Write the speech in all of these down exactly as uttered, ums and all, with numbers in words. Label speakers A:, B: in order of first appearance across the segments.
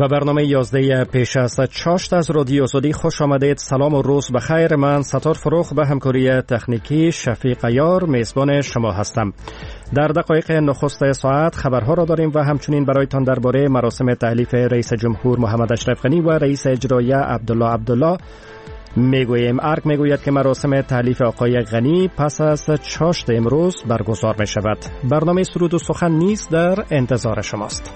A: به برنامه یازده پیش از چاشت از رادیو آزادی خوش آمدید. سلام و روز بخیر. من ستار فروخ به همکاری تکنیکی شفیق یار میزبان شما هستم. در دقایق نخست ساعت خبرها را داریم و همچنین برایتان درباره مراسم تحلیف رئیس جمهور محمد اشرف غنی و رئیس اجرایی عبدالله عبدالله میگوییم. ارگ میگوید که مراسم تحلیف آقای غنی پس از چاشت امروز برگزار می شود. برنامه سرود و سخن نیز در انتظار شماست.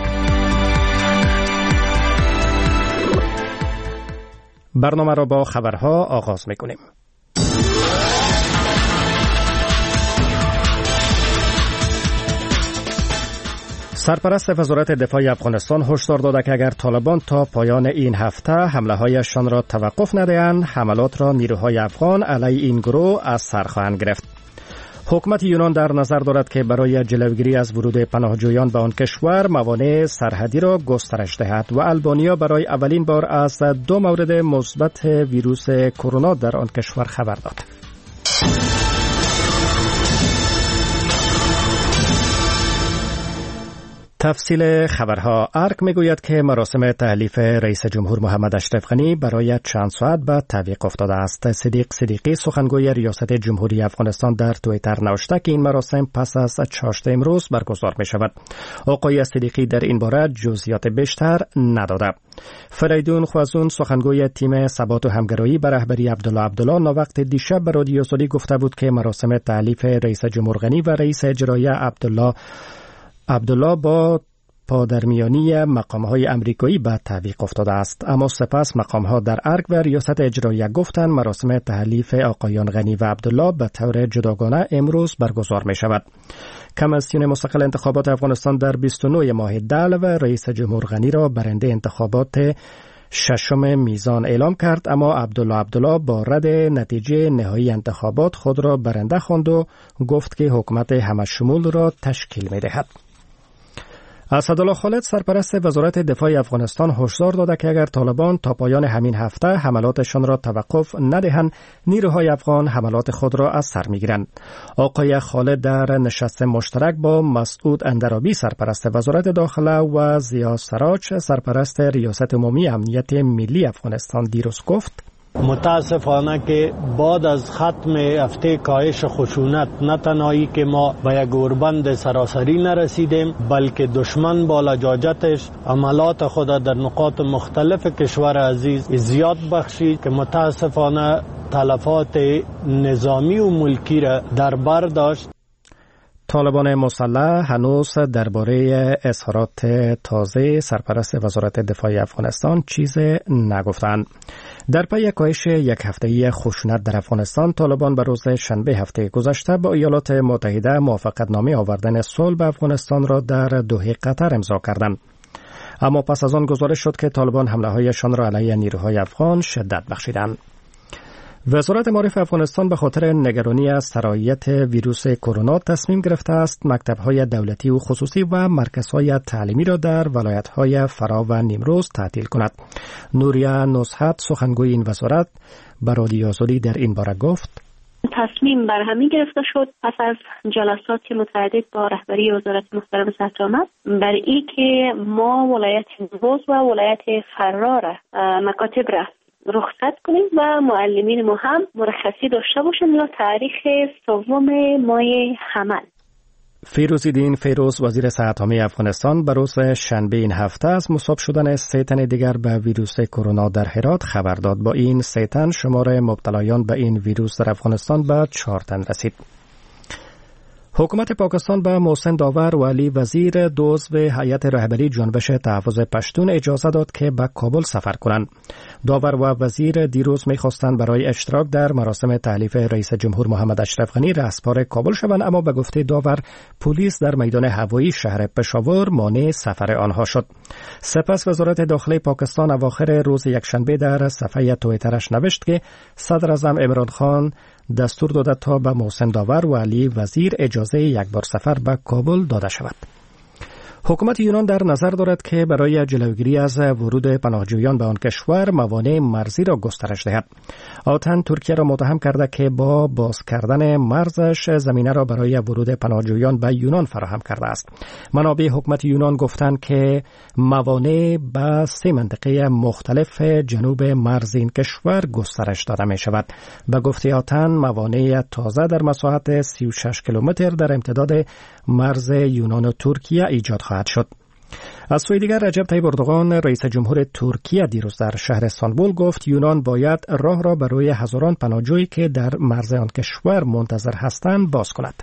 A: برنامه را با خبرها آغاز می‌کنیم. سرپرست وزارت دفاع افغانستان هشدار داده که اگر طالبان تا پایان این هفته حمله‌هایشان را توقف ندهند، حملات را نیروهای افغان علیه این گروه از سر خواهند گرفت. حکومت یونان در نظر دارد که برای جلوگیری از ورود پناهجویان به آن کشور موانع سرحدی را گسترش دهد و البانیا برای اولین بار از دو مورد مثبت ویروس کرونا در آن کشور خبر داد. تفصیل خبرها. ارگ میگوید که مراسم تحلیف رئیس جمهور محمد اشرف غنی برای چند ساعت بعد تعویق افتاده است. صدیق صدیقی سخنگوی ریاست جمهوری افغانستان در توییتر نوشته که این مراسم پس از چاشت امروز برگزار می شود. آقای صدیقی در این باره جزئیات بیشتر نداده. فریدون خوازون سخنگوی تیم ثبات و همگرایی به رهبری عبدالله عبدالله ناوقت دیشب به رادیو آزادی گفته بود که مراسم تحلیف رئیس جمهور غنی و رئیس اجرایی عبدالله عبدالله با پادرمیانی مقام‌های امریکایی به تعویق افتاده است، اما سپس مقام‌ها در ارگ و ریاست اجرایی گفتند مراسم تحلیف آقایان غنی و عبدالله به طور جداگانه امروز برگزار می شود. کمیسیون مستقل انتخابات افغانستان در بیست و نه ماه دل و رئیس جمهور غنی را برنده انتخابات ششم میزان اعلام کرد، اما عبدالله عبدالله با رد نتیجه نهایی انتخابات خود را برنده خواند و گفت که حکومت همه‌شمول را تشکیل می دهد. اسدالله خالد سرپرست وزارت دفاع افغانستان هشدار داده که اگر طالبان تا پایان همین هفته حملاتشان را توقف ندهند، نیروهای افغان حملات خود را از سر میگیرند. آقای خالد در نشست مشترک با مسعود اندرابی سرپرست وزارت داخله و ضیا سراج سرپرست ریاست عمومی امنیت ملی افغانستان دیروز گفت:
B: متاسفانه که بعد از ختم هفته کاهش خشونت نه تنهایی که ما به یک اوربند سراسری نرسیدیم، بلکه دشمن با لجاجتش عملات خود در نقاط مختلف کشور عزیز زیاد بخشید که متاسفانه تلفات نظامی و ملکی را در بر داشت.
A: طالبان مسلح هنوز درباره اظهارات تازه سرپرست وزارت دفاع افغانستان چیز نگفتند. در پی کاهش یک هفته‌ای خشونت در افغانستان، طالبان به روز شنبه هفته گذشته با ایالات متحده موافقتنامه آوردن صلح به افغانستان را در دوحه قطر امضا کردند. اما پس از آن گزارش شد که طالبان حمله‌هایشان را علیه نیروهای افغان شدت بخشیدند. وزارت معارف افغانستان به خاطر نگرانی از سرایت ویروس کرونا تصمیم گرفته است مکتب‌های دولتی و خصوصی و مرکزهای تعلیمی را در ولایت‌های فرا و نیمروز تعطیل کند. نوریا نصحت سخنگوی این وزارت به رادیو آزادی در این باره گفت:
C: تصمیم بر همین گرفته شد پس از جلسات متعدد با رهبری وزارت محترم صدر آمد بر این که ما ولایت نیمروز و ولایت فرا را مکاتب را رخصت کنیم و معلمین ما هم مرخصی داشته باشند تا تاریخ سوم ماه حمل.
A: فیروزالدین فیروز وزیر صحت عامه افغانستان به روز شنبه این هفته از مصاب شدن سه تن دیگر به ویروس کرونا در هرات خبر داد. با این سه تن شمار مبتلایان به این ویروس در افغانستان به چهار تن رسید. حکومت پاکستان به محسن داور و علی وزیر دو عضو هیئت رهبری جنبش تحفظ پشتون اجازه داد که به کابل سفر کنند. داور و وزیر دیروز می‌خواستند برای اشتراک در مراسم تحلیف رئیس جمهور محمد اشرف غنی رهسپار کابل شوند، اما به گفته داور پلیس در میدان هوایی شهر پشاور مانع سفر آنها شد. سپس وزارت داخلی پاکستان اواخر روز یکشنبه در صفحه توییترش نوشت که صدر اعظم عمران خان دستور داده تا به محسن داور و علی وزیر اجازه یک بار سفر به کابل داده شود. حکومت یونان در نظر دارد که برای جلوگیری از ورود پناهجویان به آن کشور موانع مرزی را گسترش دهد. آتن ترکیه را متهم کرده که با باز کردن مرزش زمینه را برای ورود پناهجویان به یونان فراهم کرده است. منابع حکومت یونان گفتند که موانع به سه منطقه مختلف جنوب مرز این کشور گسترش داده می شود. به گفته آتن موانع تازه در مساحت سی و شش کیلومتر در امتداد مرز یونان و ترکیه ایجاد خواهد شد. از سوی دیگر رجب طیب اردوغان رئیس جمهور ترکیه دیروز در شهر استانبول گفت یونان باید راه را برای هزاران پناهجویی که در مرز آن کشور منتظر هستند باز کند.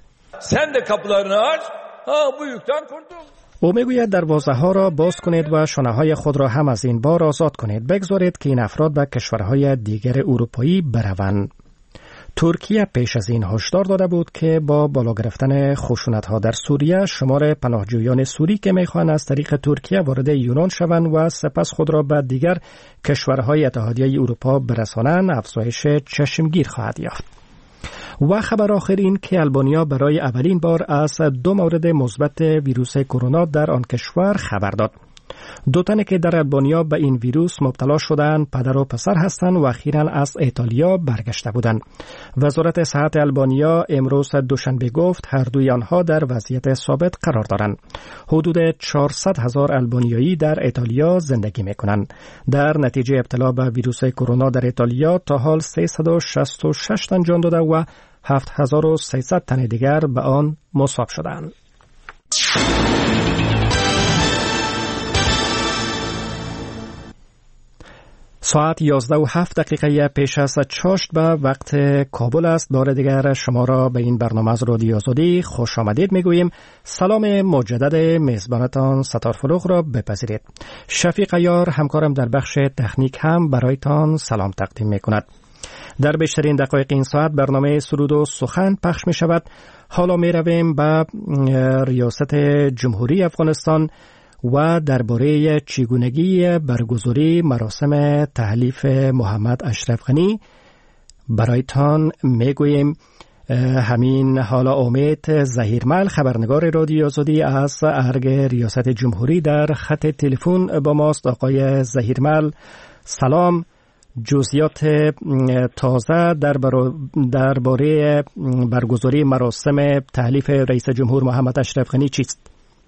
A: او میگوید دروازه ها را باز کنید و شانه های خود را هم از این بار آزاد کنید. بگذارید که این افراد به کشورهای دیگر اروپایی بروند. ترکیه پیش از این هشدار داده بود که با بالا گرفتن خشونت‌ها در سوریه شمار پناهجویان سوری که می‌خواهند از طریق ترکیه وارد یونان شوند و سپس خود را به دیگر کشورهای اتحادیه اروپا برسانند افزایش چشمگیر خواهد یافت. و خبر آخر این که آلبانیا برای اولین بار از دو مورد مثبت ویروس کرونا در آن کشور خبر داد. دو تنی که در آلبانیا به این ویروس مبتلا شدند پدر و پسر هستند و اخیراً از ایتالیا برگشته بودند. وزارت صحت آلبانیا امروز دوشنبه گفت هر دوی آنها در وضعیت ثابت قرار دارند. حدود چهارصد هزار آلبانیایی در ایتالیا زندگی می‌کنند. در نتیجه ابتلا به ویروس کرونا در ایتالیا تا حال سیصد و شصت و شش تن جان داده و هفت هزار و سیصد تن دیگر به آن مصاب شدند. ساعت یازده و هفت دقیقه پیش از چاشت به وقت کابل است. بار دیگر شما را به این برنامه از رادیو آزادی خوش آمدید میگوییم. سلام مجدد میزبانتان ستار فروغ را بپذیرید. شفیق عیار همکارم در بخش تکنیک هم برایتان سلام تقدیم میکند. در بیشترین دقایق این ساعت برنامه سرود و سخن پخش می شود. حالا می رویم به ریاست جمهوری افغانستان و درباره چگونگی برگزاری مراسم تحلیف محمد اشرف غنی برایتان میگوییم. همین حالا امید ظهیرمل خبرنگار رادیو آزادی از ارگ ریاست جمهوری در خط تلفن با ماست. آقای ظهیرمل سلام. جزئیات تازه درباره برگزاری مراسم تحلیف رئیس جمهور محمد اشرف غنی چیست؟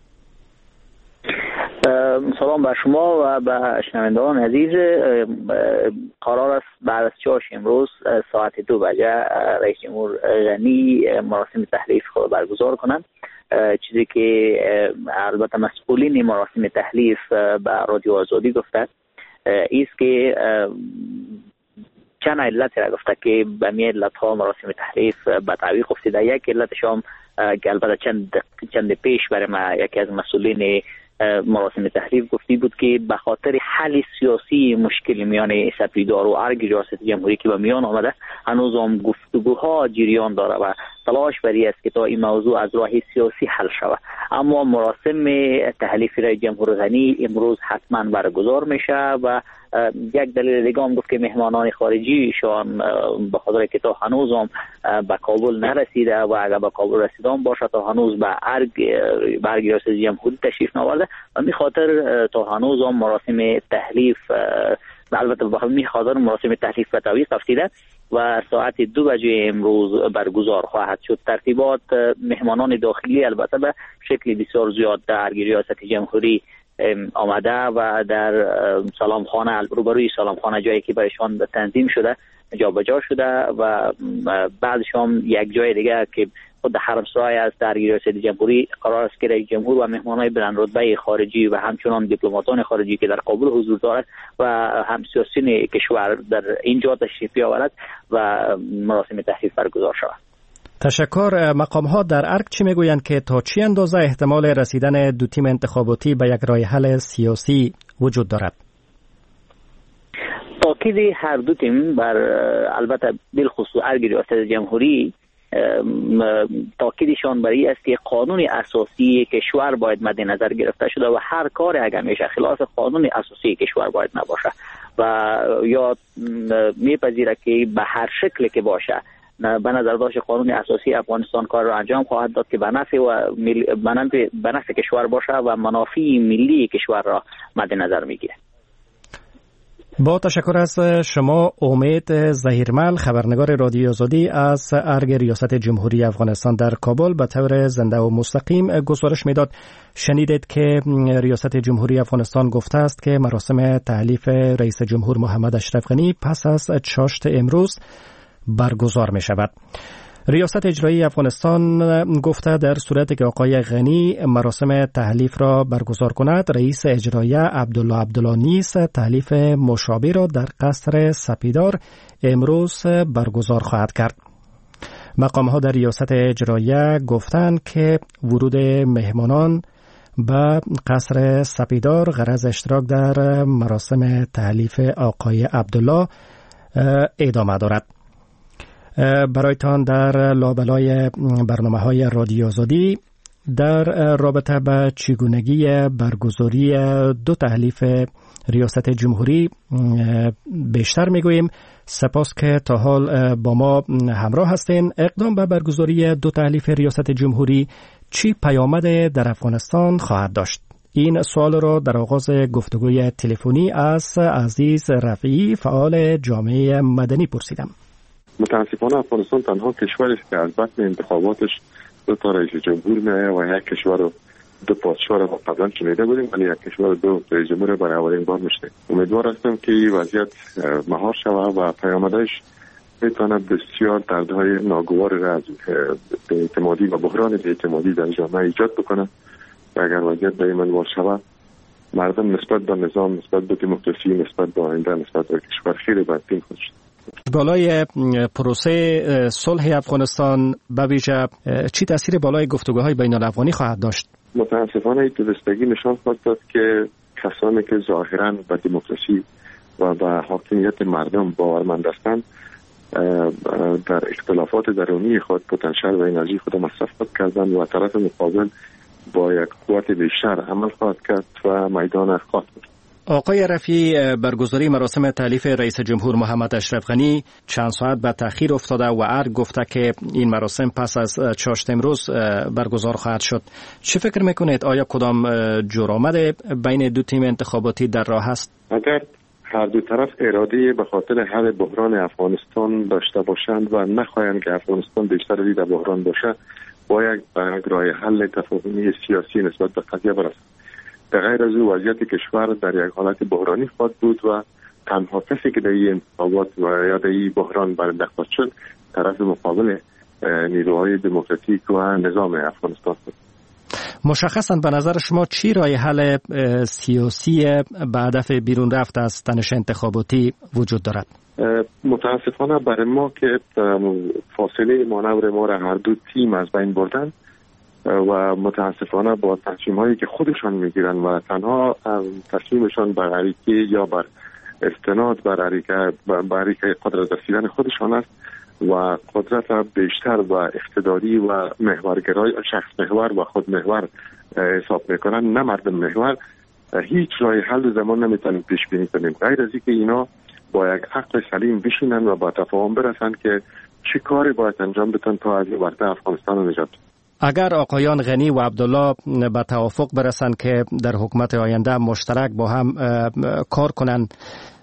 D: سلام بر شما و به شنوندگان عزیز. قرار است بعد از چاش امروز ساعت دو بجه رئیس جمهور غنی مراسم تحلیف خود برگزار کنند، چیزی که البته مسئولین مراسم تحلیف به رادیو آزادی گفته ایست که چند علت را گفته که به می علت ها مراسم تحلیف به تعویق افتاده. یک علتش هم که البته چند چند پیش برای ما یکی از مسئولین مراسم تحلیف گفتی بود که به خاطر حل سیاسی مشکل میان سپیدار و ارگ ریاست جمهوری که به میان آمده هنوز هم گفتگوها جریان داره و تلاش بری است که تا این موضوع از راه سیاسی حل شود. اما مراسم تحلیف رئیس جمهور غنی امروز حتما برگزار میشه و یک دلیل دیگه هم گفت که مهمانان خارجیشان به خاطر که تا هنوز هم به کابل نرسیده و اگر به کابل رسیدن باشه تا هنوز به ارگ برگ ریاست جمهوری تشریف نآورده و می خاطر تا هنوز هم مراسم تحلیف البته به می خاطر مراسم تحلیف به تعویق افتاده و ساعت دو بجه امروز برگزار خواهد شد. ترتیبات مهمانان داخلی البته به شکل بسیار زیاد در ریاست جمهوری آمده و در سلام خانه روبروی سلام خانه جایی که برایشان تنظیم شده جابجا شده و بعدش هم یک جای دیگه که خود حرم سرای است در ریاست جمهوری قرار است که رئیس جمهور و مهمانان بلند رتبه خارجی و همچنان دیپلماتان خارجی که در کابل حضور دارد و هم سیاسیون کشور در اینجا تشریف بیاورد و مراسم تحلیف برگزار شود.
A: تشکر. مقام ها در ارگ چی میگویند که تا چی اندازه احتمال رسیدن دو تیم انتخاباتی به یک راه حل سیاسی وجود دارد؟
D: تاکید هر دو تیم بر البته بالخصوص ارگ ریاست جمهوری تاکیدشان بر این است که قانون اساسی کشور باید مد نظر گرفته شده و هر کار اگر میشه خلاف قانون اساسی کشور باید نباشه و یا میپذیره که به هر شکل که باشه به نظر داشت قانون اساسی افغانستان کار را انجام خواهد داد که به نفع و مل... به نفع... به نفع کشور باشه و منافع ملی کشور را مد نظر میگیره.
A: با تشکر از شما امید ظهیرمل، خبرنگار رادیو آزادی از ارگ ریاست جمهوری افغانستان در کابل به طور زنده و مستقیم گزارش میداد. شنیدید که ریاست جمهوری افغانستان گفته است که مراسم تحلیف رئیس جمهور محمد اشرف غنی پس از چاشت امروز برگزار می شود. ریاست اجرایی افغانستان گفته در صورتی که آقای غنی مراسم تحلیف را برگزار کند، رئیس اجرایی عبدالله عبدالله نیز تحلیف مشابه را در قصر سپیدار امروز برگزار خواهد کرد. مقام‌ها در ریاست اجرایی گفتند که ورود مهمانان به قصر سپیدار غرض اشتراک در مراسم تحلیف آقای عبدالله ادامه دارد. برایتان در لابلای برنامه‌های رادیو آزادی در رابطه با چگونگی برگزاری دو تحلیف ریاست جمهوری بیشتر میگوییم. سپاس که تا حال با ما همراه هستین. اقدام به برگزاری دو تحلیف ریاست جمهوری چی پیامد در افغانستان خواهد داشت؟ این سوال را در آغاز گفتگوی تلفنی از عزیز رفیعی فعال جامعه مدنی پرسیدم.
E: متاسفانه افغانستان تنها کشوری است که از بطن انتخاباتش دو تا رئیس جمهور میآید و یک کشور و دو پادشاه را قبلا شنیده بودیم، ولی یک کشور و دو رئیس جمهور برای اولین بار میشه. امیدوار هستم که این وضعیت مهار شود و پیامدش میتونه بسیار دردهای ناگوار را از اعتمادی و بحران اعتمادی در جامعه ایجاد بکنه و اگر وضعیت به این منوال شود مردم نسبت به نظام، نسبت به دموکراسی، نسبت به آینده، نسبت به کشور خیلی بدبین خواهد شد.
A: بالای پروسه صلح افغانستان به ویژه چی تاثیر بالای گفتگوهای بین الافغانی خواهد داشت؟
E: متاسفانه این درستگی نشان خواهد داد که کسانی که ظاهراً به دموکراسی و به حاکمیت مردم باورمند هستند در اختلافات درونی خود پتانسیل و انرژی خود مصرف کردند و طرف مقابل با یک قوت بیشتر عمل خواهد کرد و میدان خواهد بود.
A: آقای رفیعی، برگزاری مراسم تحلیف رئیس جمهور محمد اشرف غنی چند ساعت به تأخیر افتاده و ارگ گفته که این مراسم پس از چاشت امروز برگزار خواهد شد. چه فکر میکنید؟ آیا کدام جرآمد بین دو تیم انتخاباتی در راه است؟
E: اگر هر دو طرف اراده به خاطر حل بحران افغانستان داشته باشند و نخواهند که افغانستان بیشتر دید بران باشه، باید به راه حل تفاهمی سیاسی نسبت به قضیه برسند. در غیر از او وضعیت کشور در یک حالت بحرانی خواهد بود و تنها کسی که در این انتخابات و یا در این بحران برنده خواهد شد طرف مقابل نیروهای دموکراتیک و نظام افغانستان بود.
A: مشخصاً به نظر شما چی راه حل سیاسی به هدف بیرون رفت از تنش انتخاباتی وجود دارد؟
E: متاسفانه برای ما که فاصله مانور ما را هر دو تیم از بین بردن و متاسفانه با تصمیم هایی که خودشان میگیرن و تنها تصمیمشان بر عریقه یا بر استناد بر عریقه بر عریقه قدرت رسیدن خودشان است و قدرت بیشتر و اقتداری و محورگرای شخص محور و خود محور حساب میکنن، نه مردم محور. هیچ راه حل زمان نمیتونیم پیش بینی کنیم غیر از اینکه اینا با یک عقل سلیم بشینن و با تفاهم برسن که چه کاری باید انجام بدن تا از ورطه افغانستان رو نجات.
A: اگر آقایان غنی و عبدالله به توافق برسند که در حکومت آینده مشترک با هم کار کنند،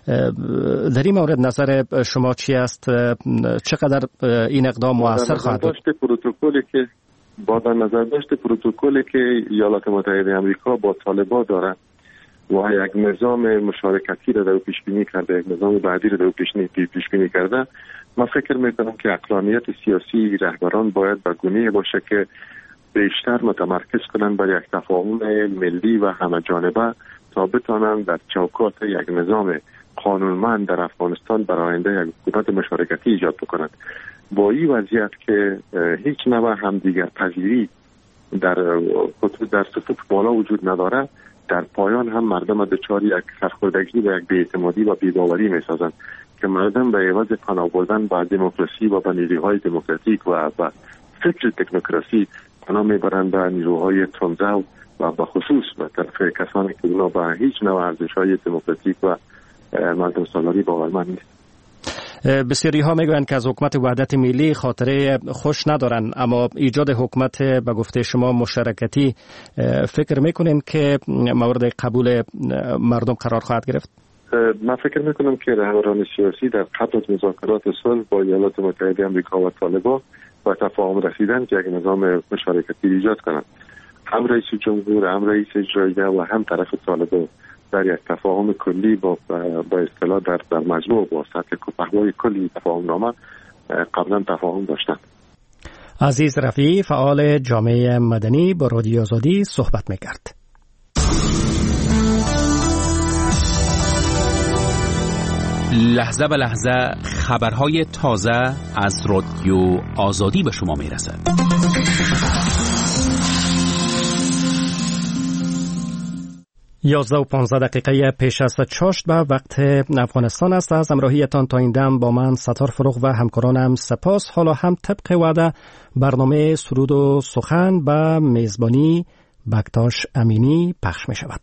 A: در این مورد نظر شما چی است؟ چقدر این اقدام مؤثر خواهد بود؟
E: پروتکلی که با در نظر داشت پروتکلی که ایالات متحده آمریکا با طالبان داره و یک نظام مشارکتی را در پیش بینی کرده، یک نظام بعدی را در پیش بینی کرده، من فکر میکنم که عقلانیت سیاسی رهبران باید به گونه‌ای باشه که بیشتر متمرکز کنند بر یک تفاهم ملی و همه جانبه تا بتوانند در چوکات یک نظام قانونمند در افغانستان برای آینده یک حکومت مشارکتی ایجاد بکنند. با این وضعیت که هیچ نوع همدیگر پذیری در در صفوف بالا وجود نداره، در پایان هم مردم دچار یک سرخوردگی و یک بی‌اعتمادی و بی‌باوری می‌سازند که مردم به عوض پناه بردن با دموکراسی و به نیروهای دموکراتیک و به فکر تکنوکراسی پناه میبرند به نیروهای تندرو و به خصوص به طرف کسانی که اونا به هیچ نوع ارزش‌های دموکراتیک و مردم سالاری باورمند نیست.
A: بسیاری ها میگویند که از حکومت وحدت ملی خاطره خوش ندارن، اما ایجاد حکومت به گفته شما مشارکتی فکر میکنین که مورد قبول مردم قرار خواهد گرفت؟
E: من فکر میکنم که رهبران سیاسی در قبل از مذاکرات صلح با ایالات متحده آمریکا و طالبان با تفاهم رسیدن که یک نظام مشارکتی ایجاد کنند. هم رئیس جمهور، هم رئیس اجرایی و هم طرف طالبان در یک تفاهم کلی با با اصطلاح در در مجموع با سطح پهپادهای کلی تفاهم نامه قبلا تفاهم داشتند.
A: عزیز رفیع، فعال جامعه مدنی، با رادیو آزادی صحبت میکرد.
F: لحظه به لحظه خبرهای تازه از رادیو آزادی به شما میرسد.
A: یازده و پانزده دقیقه پیش از چاشت به وقت افغانستان است. از همراهیتان تا این دم با من ستار فروغ و همکارانم سپاس. حالا هم طبق وعده برنامه سرود و سخن به میزبانی بکتاش امینی پخش می شود.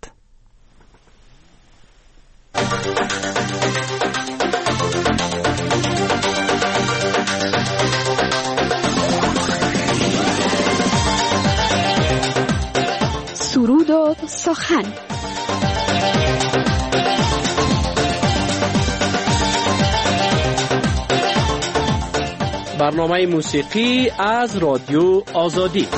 G: سرود و سخن.
H: برنامه موسیقی از رادیو آزادی.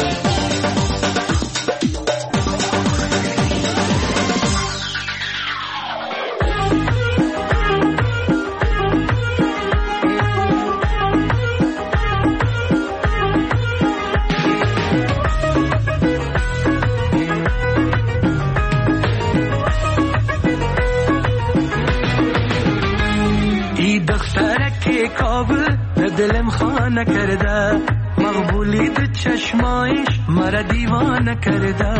I: دلم خانه کرده مقبولی دو چشمایش مرا دیوانه کرده.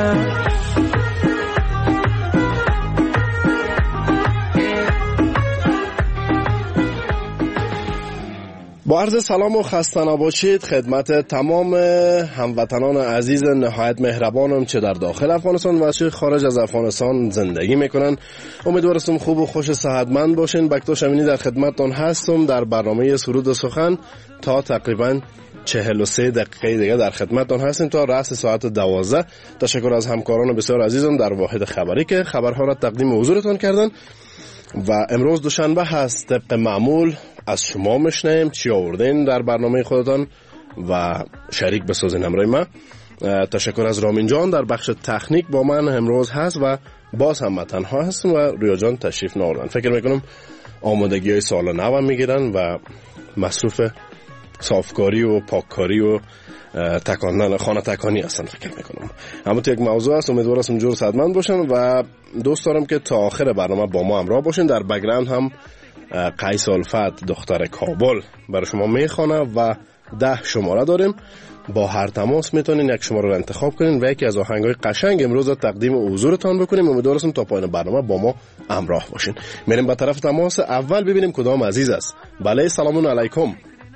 J: با عرض سلام و خسته نباشید خدمت تمام هموطنان عزیز نهایت مهربانم چه در داخل افغانستان و چه خارج از افغانستان زندگی میکنن. امیدوارم خوب و خوش و صحتمند باشین. بکتاش امینی در خدمتتان هستم در برنامه سرود و سخن. تا تقریبا چهل و سه دقیقه دیگه در خدمتتان هستیم تا رأس ساعت دوازده. تشکر از همکاران بسیار عزیزم در واحد خبری که خبرها را تقدیم حضورتان کردن. و امروز دوشنبه هست. طبق معمول از شما میشنیم چی آوردین در برنامه خودتان و شریک بسازین همراه ما. تشکر از رامین جان در بخش تکنیک با من امروز هست و باز هم تنها هستم و رویا جان تشریف نآوردن. فکر میکنم آمادگی های سال نو میگیرن و مصروف صافکاری و پاککاری و تکاندن خانه تکانی هستن فکر میکنم. اما تو یک موضوع هست امیدوارم جور صحتمند باشن و دوست دارم که تا آخر برنامه با ما همراه باشین. در بک‌گراند هم قیس الفت دختر کابل برای شما میخوانه و ده شماره داریم. با هر تماس میتونین یک شماره رو انتخاب کنین و یکی از آهنگای قشنگ امروز رو تقدیم حضورتان بکنیم. امیدوارم تا پایان برنامه با ما همراه باشین. میریم به طرف تماس اول ببینیم کدام عزیز است. بله سلام علیکم.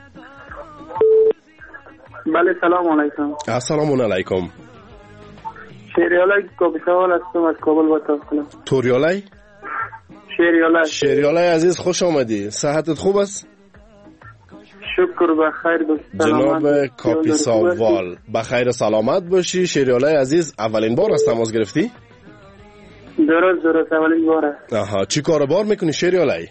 K: بله سلام علیکم.
J: السلام علیکم.
K: شیریالای کابیسوال هستم از کابل با تاسکنم.
J: توریالای؟
K: شیریالای.
J: شیریالای عزیز خوش آمدی. صحتت خوب است؟
K: شکر بخیر دوست.
J: جناب کاپیساوال بخیر سلامت باشی. شیریالای عزیز اولین بار از تماس گرفتی؟
K: درست درست اولین بار است.
J: آها چی کار بار میکنی شیریالای؟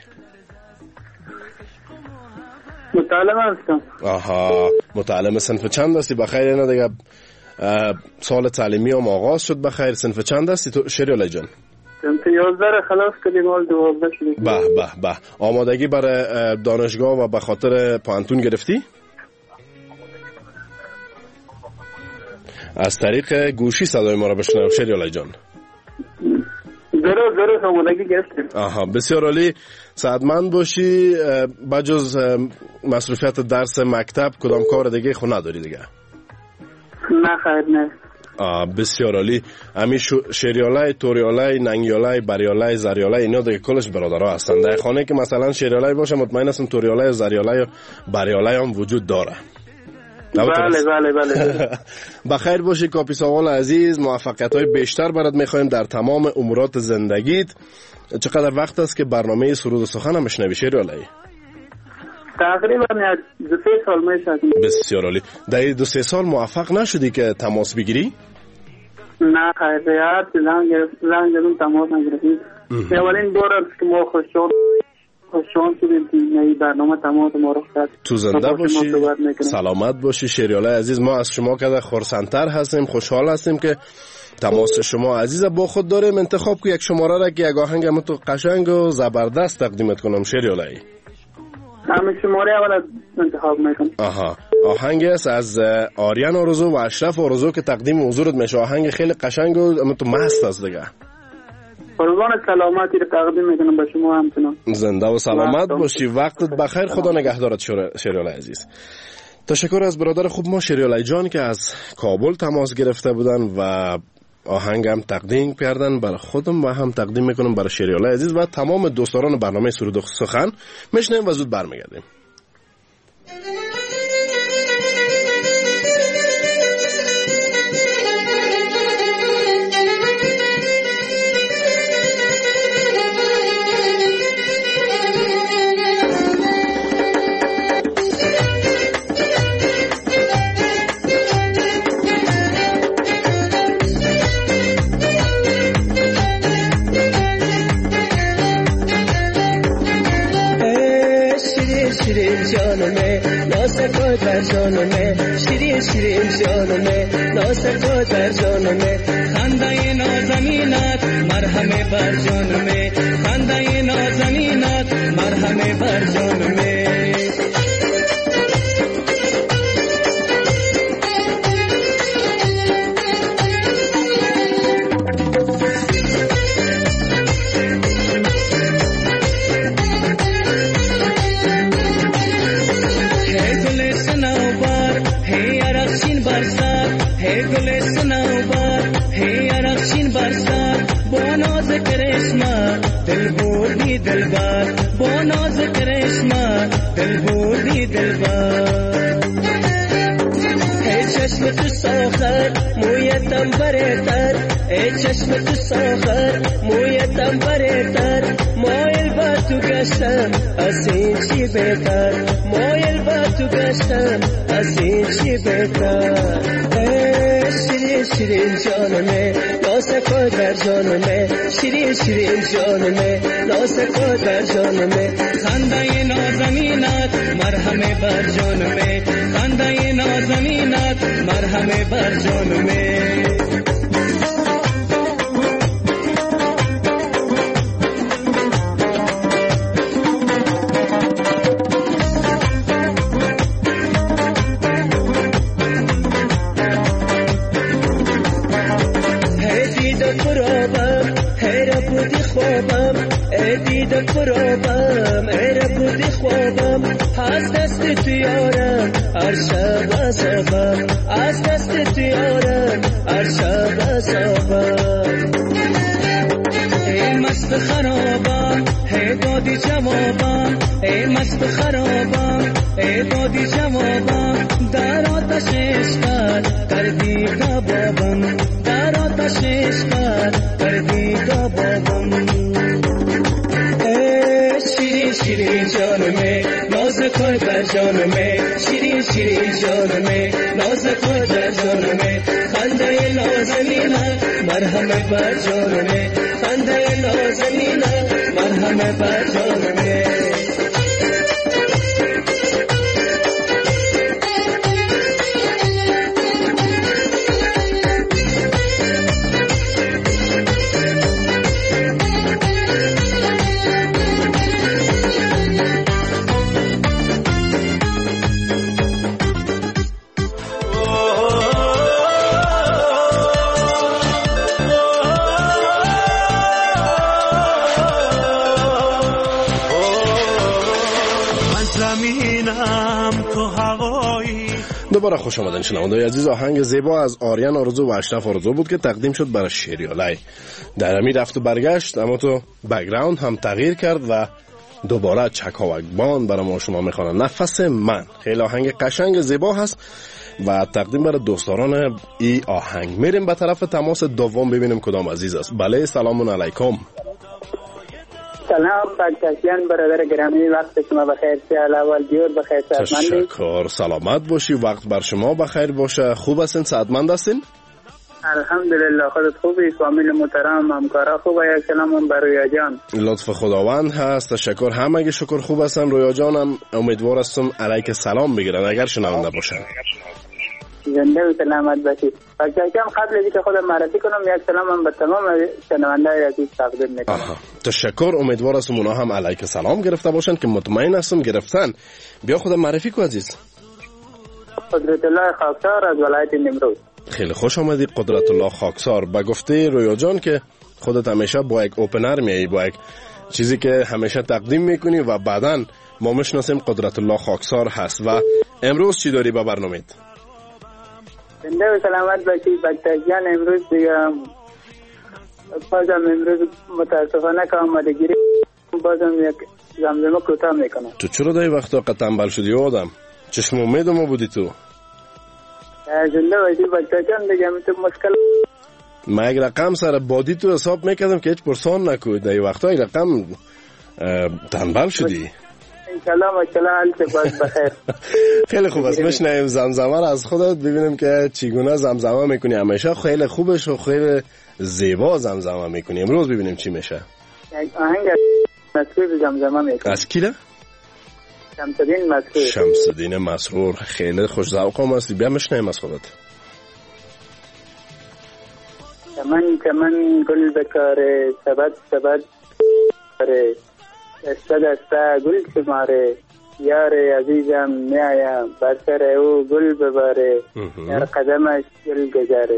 K: متعلم هستم.
J: آها متعلم صنف چند هستی؟ بخیر. اینا دیگه سال تعلیمی هم آغاز شد. بخیر. صنف چند هستی تو شیریالای جان؟
K: صنف یازده را خلاص کردیم حال دوازده شدیم.
J: به به به. آمادگی برای دانشگاه و به خاطر پانتون گرفتی؟ از طریق گوشی صدای ما را بشنویم شیریالای جان.
K: درست درست آمادگی گرفتیم.
J: آها بسیار عالی. صحتمند باشی. بجز مصروفیت درس مکتب کدام کار دیگه خو نداری دیگه؟
K: نه خیر نه.
J: آه بسیار عالی. امی شیریالای، توریالای، ننگیالای، بریالای، زریالای اینا دیگه کلش برادرها هستن. در خانه که مثلا شیریالای باشه مطمئن هستم توریالای و زریالای و بریالای هم وجود داره.
K: بله بله بله.
J: بخیر باشی کاپیساوال عزیز. موفقیت های بیشتر برات میخوایم در تمام امورات زندگیت. چقدر وقت است که برنامه سرود و سخن هم بشنوی شیریالای؟
K: تقریبا دو سه سال میشه.
J: بسیار عالی. در دو سه سال موفق نشدی که تماس بگیری؟
K: نه خیلیات زنگ زنگ زدم تماس نگرفتیم. اولین بار است که ما خوشحال خوشحال شدیم که این برنامه تماس ما رو کرد.
J: تو زنده باشی، سلامت باشی شیریاله عزیز. ما از شما که خرسندتر هستیم، خوشحال هستیم که تماس شما عزیز. با خود داریم انتخاب که یک شماره را که یک آهنگ هم تو قشنگ و زبردست تقدیمت کنم شیریاله.
K: همه شماره اول انتخاب میکنم.
J: آها، آهنگ است از آریان آرزو و اشرف آرزو که تقدیم حضورت میشه. آهنگ خیلی قشنگ و اما تو مست است دیگه.
K: قربان سلامتی رو تقدیم میکنم به شما همچنان.
J: زنده و سلامت باشی. وقتت بخیر. خدا نگهدارت شیریاله عزیز. تشکر از برادر خوب ما شیریاله جان که از کابل تماس گرفته بودن و آهنگ هم تقدیم کردن برای خودم و هم تقدیم میکنم برای شیریاله عزیز و تمام دوستان برنامه سرود و سخن. میشنیم و زود برمیگردیم.
I: جانمه شیرین شیرین جانمه ناسکا در جانمه خنده نازنینت مرهم بر جانمه خنده نازنینت مرهم بر جانمه دلبر با ناز کرشما دل بودی دلبر ای چشم تو ساخر مویتم برتر ای چشم تو ساخر مویتم برتر مایل بر تو گشتم از این چی بهتر مایل بر تو گشتم از این چی بهتر شیرین شیرین جانمه ناسکا در جانمه شیرین شیرین جانمه ناسکا در جانمه خنده نازنینت مرهم بر جانمه خنده نازنینت مرهم بر جانمه خرابم ای ربودی خوابم از دست تو یارم هر شب عذابم از دست تو یارم هر شب عذابم ای مست خرابم ای دادی جوابم ای مست خرابم ای دادی جوابم در آتش عشقت کردی کبابم در آتش عشقت کردی کبابم شیرین جانمه ناز کار بر جانمه شیرین شیرین جانمه ناز کار بر جانمه خنده نازنینت مرهم بر جانمه خنده نازنینت مرهم بر جانمه
J: دوباره خوش آمدن شنوندگان عزیز. آهنگ زیبا از آریان آرزو و اشرف آرزو بود که تقدیم شد برای شیریاله. در امی رفت و برگشت اما تو بک‌گراند هم تغییر کرد و دوباره چکاوک بان برای ما شما میخوانن. نفس من خیلی آهنگ قشنگ زیبا هست و تقدیم برای دوستان ای آهنگ. میریم به طرف تماس دوم ببینیم کدام عزیز است. بله سلام علیکم.
K: سلام بکتشیان برادر گرامی، وقت شما بخیر. سیال اول دیور بخیر، سعادمندی.
J: تشکر، سلامت باشی، وقت بر شما بخیر باشه. خوب هستین؟ سعادمند هستین؟
K: الحمدلله. خودت خوبی؟ فامیل محترم، همکارا خوبه؟ یک سلام بر رویا جان.
J: لطف خداوند هست، تشکر. همه شکر خوب هستن. رویا جانم امیدوار هستم علیک سلام بگیرن اگر شنونده باشن.
K: زنده و سلامت باشید. بچه‌ام قبل از اینکه خودم معرفی کنم یک سلام هم به تمام شنونده‌های عزیز تقدیم میکنم.
J: تشکر، امیدوار هستم اونا هم علیک سلام گرفته باشن که مطمئن هستم گرفتن. بیا خودم معرفی کو عزیز.
K: قدرت الله خاکسار از ولایت نیمروز.
J: خیلی خوش آمدی قدرت الله خاکسار. به گفته رویا جان که خودت همیشه با یک اوپنر میایی، با یک چیزی که همیشه تقدیم میکنی و بعداً ما میشناسیم قدرت الله خاکسار هست. و امروز چی داری به برنامه؟
K: زنده و سلامت باشید بکتشیان. امروز دیگه بازم امروز متاسفانه که آماده گیری بازم یک زمزمه کوتاه میکنم.
J: تو چرا دایی وقتا قطنبل شدی آدم؟ چشم امید ما بودی تو؟
K: زنده باشید بکتشیان دیگه تو مشکل.
J: ما یک رقم سر بادی تو حساب میکردم که هیچ پرسان نکوید. دایی وقتا یک رقم تنبل شدی.
K: انشالله ماشالله حال چه باز بخیر.
J: خیلی خوب است. میشنیم زمزمه را از خودت ببینیم که چگونه زمزمه میکنی. همیشه خیلی خوبش و خیلی زیبا زمزمه میکنی. امروز ببینیم چی میشه.
K: آهنگ مسرور زمزمه میکنم.
J: از کی ده؟
K: شمس‌الدین مسرور.
J: شمس‌الدین مسرور. خیلی خوش ذوق هم هستی. بیا میشنیم از خودت.
K: چمن چمن گل بکاره، سبد سبد بکاره، دسته دسته گل شماره، یار عزیزم میایم بر سر او گل بباره، در قدمش گل گذاره.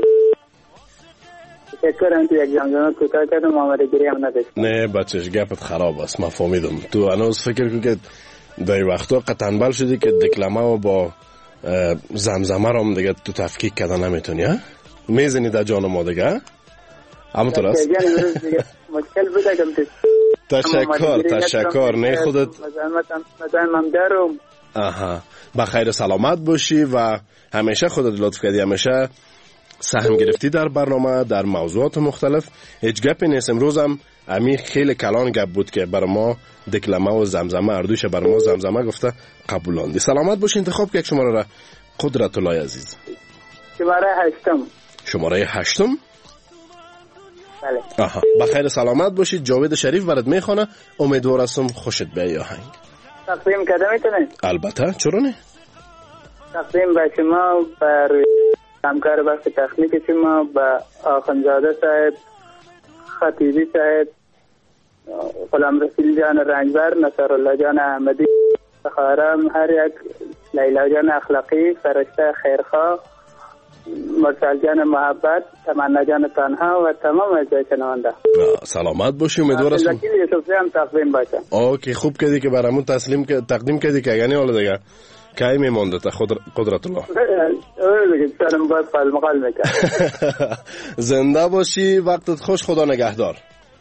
K: تشکرم. تو یک زمزمه کوتاه کردم، آماده گیری هم نداشت.
J: نه بچهش گپت خراب است، من فهمیدم. تو هنوز فکر کن که در وقتا قطنبل شدی که دکلمه و با زمزمه رو هم دیگه تو تفکیک کردن نمیتونی ها؟ میزنی در جان ما دیگه؟ همونطور است؟
K: مشکل بوده که
J: تشکر تشکر. نه خودت
K: مزاحمم دارم.
J: آها، بخیر سلامت باشی و همیشه خودت لطف کردی، همیشه سهم گرفتی در برنامه، در موضوعات مختلف. هیچ گپی نیست. امروز هم امی خیلی کلان گپ بود که برای ما دکلمه و زمزمه اردوش برای ما زمزمه گفته قبولاندی. سلامت باشی. انتخاب که یک شماره را قدرت الله عزیز.
K: شماره هشتم.
J: شماره هشتم؟
K: بله.
J: آها، بخیر سلامت باشید. جاوید شریف برات میخونه. امیدوار هستم خوشت بیاد آهنگ.
K: تقدیم کردم میتونه؟
J: البته، چرا نه؟
K: تقدیم به شما، بر همکار بخش تخنیک شما، به آخوندزاده صاحب، خطیبی صاحب، غلام رسول جان رنجبر، نصرالله جان احمدی، سخارم، هر یک، لیلا جان اخلاقی، فرشته خیرخواه، مرسل جان محبت، تمنا جان تنها و تمام اعضای شنونده.
J: سلامت باشی. امیدوار هستم.
K: وکیل یوسفی هم تقدیم باشه.
J: اوکی، خوب کردی که برامون تسلیم تقدیم کردی که یعنی حالا دیگه کی میمونده تا قدرت الله.
K: سلام باید پال مقال میکنم.
J: زنده باشی. وقتت خوش. خدا نگهدار.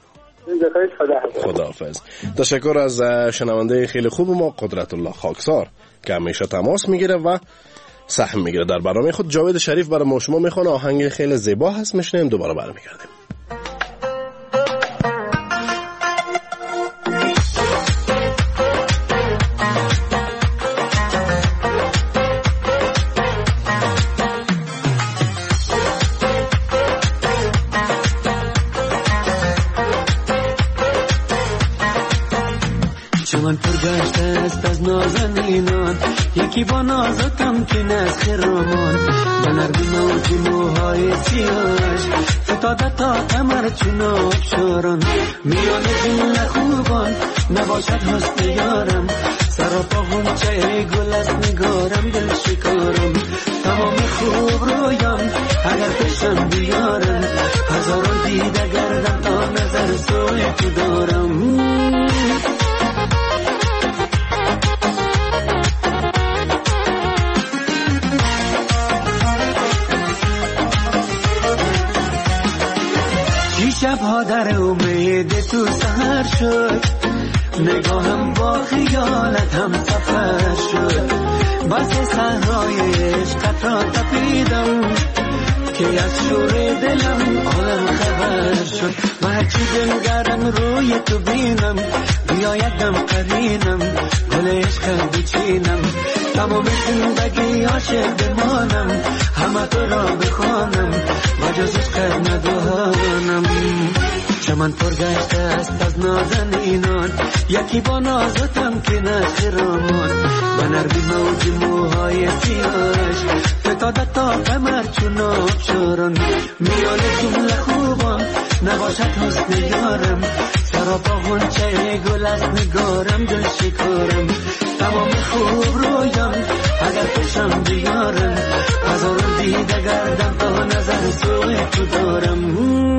K: خدا
J: حافظ. تشکر از شنونده خیلی خوب ما قدرت الله خاکسار که همیشه تماس میگیره و سهم میگیره در برنامه خود. جاوید شریف برای ما شما میخونه. آهنگ خیلی زیبا هست. میشنیم دوباره برمیگردیم.
L: چمن پرگشته است از نازنینان، یکی با نازکم که از خرامان، به نرمی موجی موهای سیاهش فتاده تا کمر چون آبشاران. میان جون خوبان نباشد حسن یارم، سراپا غنچه گل از نگارم دل شکارم. تمام خوب رویان اگر پیشم بیارم، هزاران دیده گردم تا نظر سوی تو دارم. شبها در امید تو سهر شد، نگاهم با خیالت هم سفر شد. بس صحرای عشقت را تپیدم، که از شور دلم عالم خبر شد و هرچی دلگرم روی تو بینم بیا یکم قرینم گل عشق بچینم تمام زندگی عاشق بمانم همه تو را بخوانم و جز عشق ندانم چمن پرگشته است از نازنینان یکی با نازتم که نخرامان و نرمی موج موهای سیاهش فتاده تا قمر چون آبشاران میان جمله خوبان نباشد حسن یارم سراپا غنچه گل از نگارم دل شکارم تمام خوب رویان اگر پیشم بیارم هزاران دیده گردم تا نظر سوی تو دارم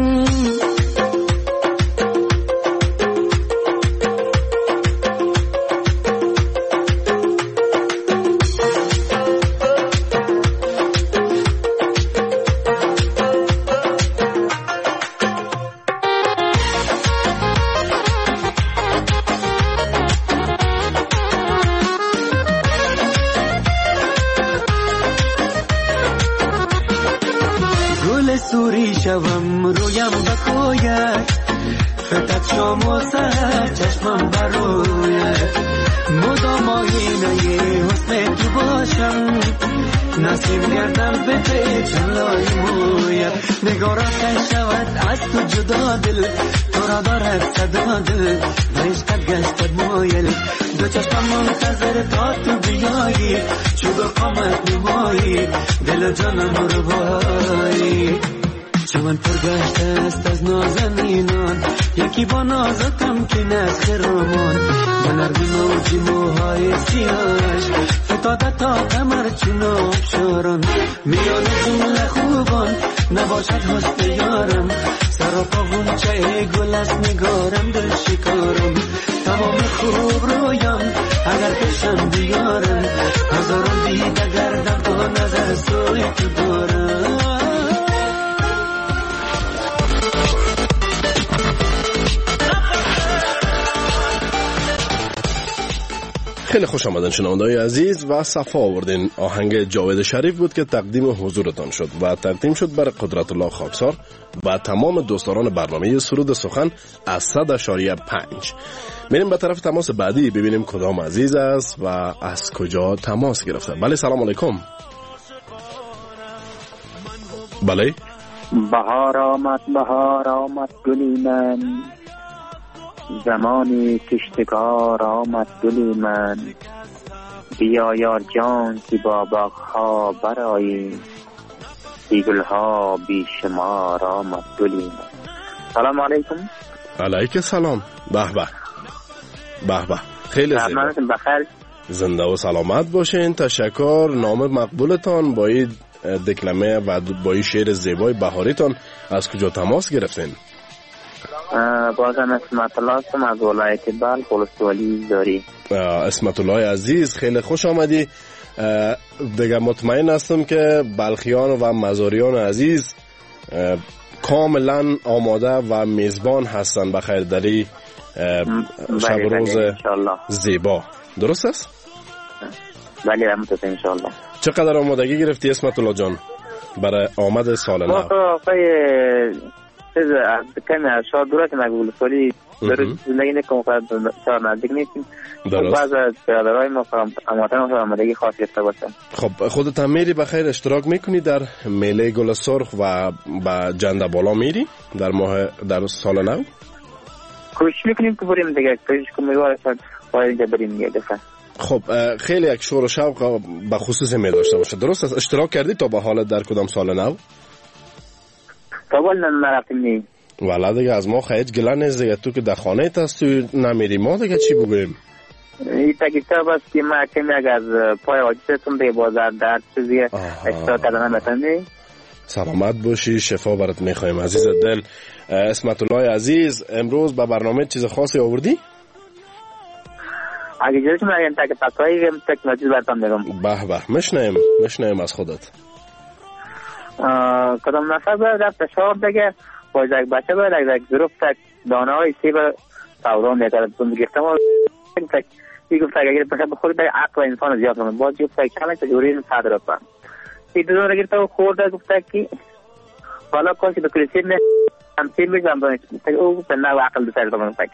L: سوری شوم رویم بکوید فتت شام و سهر چشمم بروید مدام آینه حسن تو باشم نسیم گردم به پیچم لای موید نگارا کن شود از تو جدا دل تو را دارد صدا دل و عشقت گشتد مایل دو چشمم منتظر تا تو بیایی چوب قامت نمایی دل و جانم رو بایی چمن پرگشته است از نازنینان یکی با نازکم که نخرامان و نرمی موجی موهای سیاهش فتاده تا قمر چون آبشاران میان جمله خوبان نباشد حسن یارم سراپا غنچه گل از نگارم دل شکارم تمام خوب رویان اگر پیشم بیارم هزاران دیده گردم تا نظر سوی تو دارم
J: خیلی خوش آمدن شنونده‌های عزیز و صفا آوردین. آهنگ جاوید شریف بود که تقدیم حضورتان شد و تقدیم شد برای قدرت الله خاکسار و تمام دوستداران برنامه سرود سخن از صد اشاریه پنج. میریم به طرف تماس بعدی ببینیم کدام عزیز است و از کجا تماس گرفته. بله سلام علیکم. بله
M: بهار آمد بهار آمد گلی من زمانی کشتگار آمد گلی من بیا یار جان که با باغ‌ها برآییم بی گل‌ها بی شمار آمد گلی من. سلام علیکم.
J: علیک سلام. به به به به خیلی زیبا.
M: بخیر
J: زنده و سلامت باشین. تشکر. نام مقبولتان با این دکلمه و با این شعر زیبای بهاریتان از کجا تماس گرفتین؟
M: بازم اسمت الله هستم از ولایت بلخ ولسوالی داری.
J: اسمت الله عزیز خیلی خوش آمدی. دیگه مطمئن هستم که بلخیان و مزاریان عزیز کاملا آماده و میزبان هستن به خیرداری شب روز زیبا. درست است؟
M: بله همونطور انشالله.
J: چقدر آمادگی گرفتی اسمت الله جان برای آمد سال نو؟
M: از کمی از شاد دورت مقبول سالی درست زندگی نکم خواهد شاد نزدیک نیستیم. بعض از برادرهای ما اماتن و آمادگی خاص گرفته باشن.
J: خب خودت هم میری بخیر اشتراک میکنی در میله گل سرخ و با جنده بالا میری در ماه در سال نو؟
M: کوشش میکنیم که بریم دیگه. کوشش کنیم میوارد باید اینجا بریم دیگه دفعه.
J: خب خیلی یک شور و شوق به خصوص می داشته باشه. درست است؟ اشتراک کردی تا به حال در کدام سال نو؟
M: تاول نرفتیم نیم.
J: والا دیگه از ما خیلی گله نیست دیگه. تو که در خانه هست تو نمیری ما دیگه چی بگویم؟
M: این تاکیستا بس که ما کمی اگر از پای آجیستون دیگه بازار درد چیزیه اشتراک کردن بتنی.
J: سلامت باشی. شفا برات میخوایم عزیز دل. اسمت الله عزیز امروز به برنامه چیز خاصی آوردی؟
M: اگه جلوش میگم تا که تاکایی تکنولوژی براتون میگم.
J: به به مشنیم مشنیم از خودت.
M: کدام نفر باید رفت شاب دیگه باید یک بچه باید یک ظروف تک دانه های سیب سوران دیگر بند گرفتم و تک ای گفت اگر بخیر بخوری دیگه عقل انسان زیاد کنم باید گفت که کمی تا جوری صدر رفتم ای دو دانه گرفته و خورده گفت که حالا کاش به کلیسی نه هم تیم میگم دانش او به نوع عقل دوست دارم فکر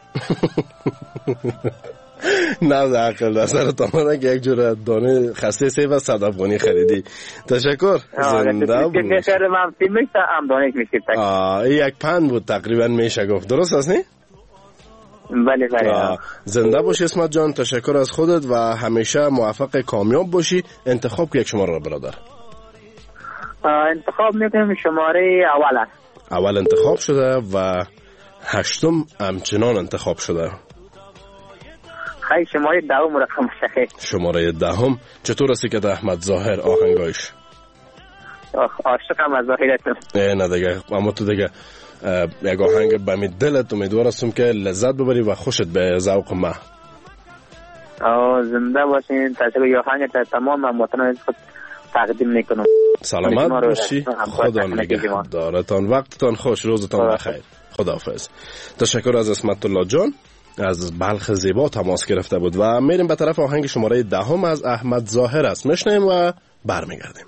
J: نه عقل دوست دارم که یک جور دانه خسته سیب از صد افغانی خریدی. تشکر. زنده بود.
M: که خیر من تیم میگم هم دانش میشه.
J: آه یک پند بود تقریبا میشه گفت. درست است نه؟
M: بله بله.
J: زنده باشی اسمت جان. تشکر از خودت و همیشه موفق کامیاب باشی. انتخاب که یک شماره را برادر.
M: انتخاب میکنم شماره اول است.
J: اول انتخاب شده و هشتم همچنان انتخاب شده.
M: خیلی شماره دهم رقم شخص.
J: شماره دهم چطور است که احمد ظاهر آهنگایش؟
M: عاشقم از ظاهرتون.
J: نه دیگه اما تو دیگه یک آهنگ به می دلت امیدوار هستم که لذت ببری و خوشت به ذوق ما.
M: زنده باشین. تشکر. یا آهنگ تا تمام هموطنان خود تقدیم میکنم.
J: سلامت باشی. خدا نگهدارتان. وقتتان خوش. روزتان بخیر. خداحافظ. تشکر از اسمت الله جان از بلخ زیبا تماس گرفته بود و میریم به طرف آهنگ شماره دهم از احمد ظاهر است. میشنیم و برمیگردیم.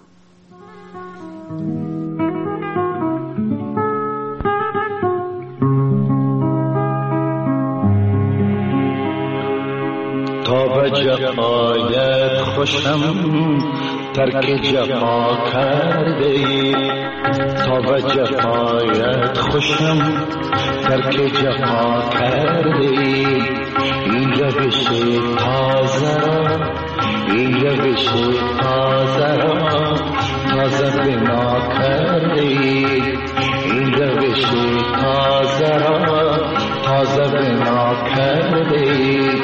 N: تا به جفایت خوشم ترک جفا کرده ای تا به جفایت خوشم ترک جفا کرده ای این روش تازه را این روش تازه را تازه بنا کرده ای این روش تازه را تازه بنا کرده ای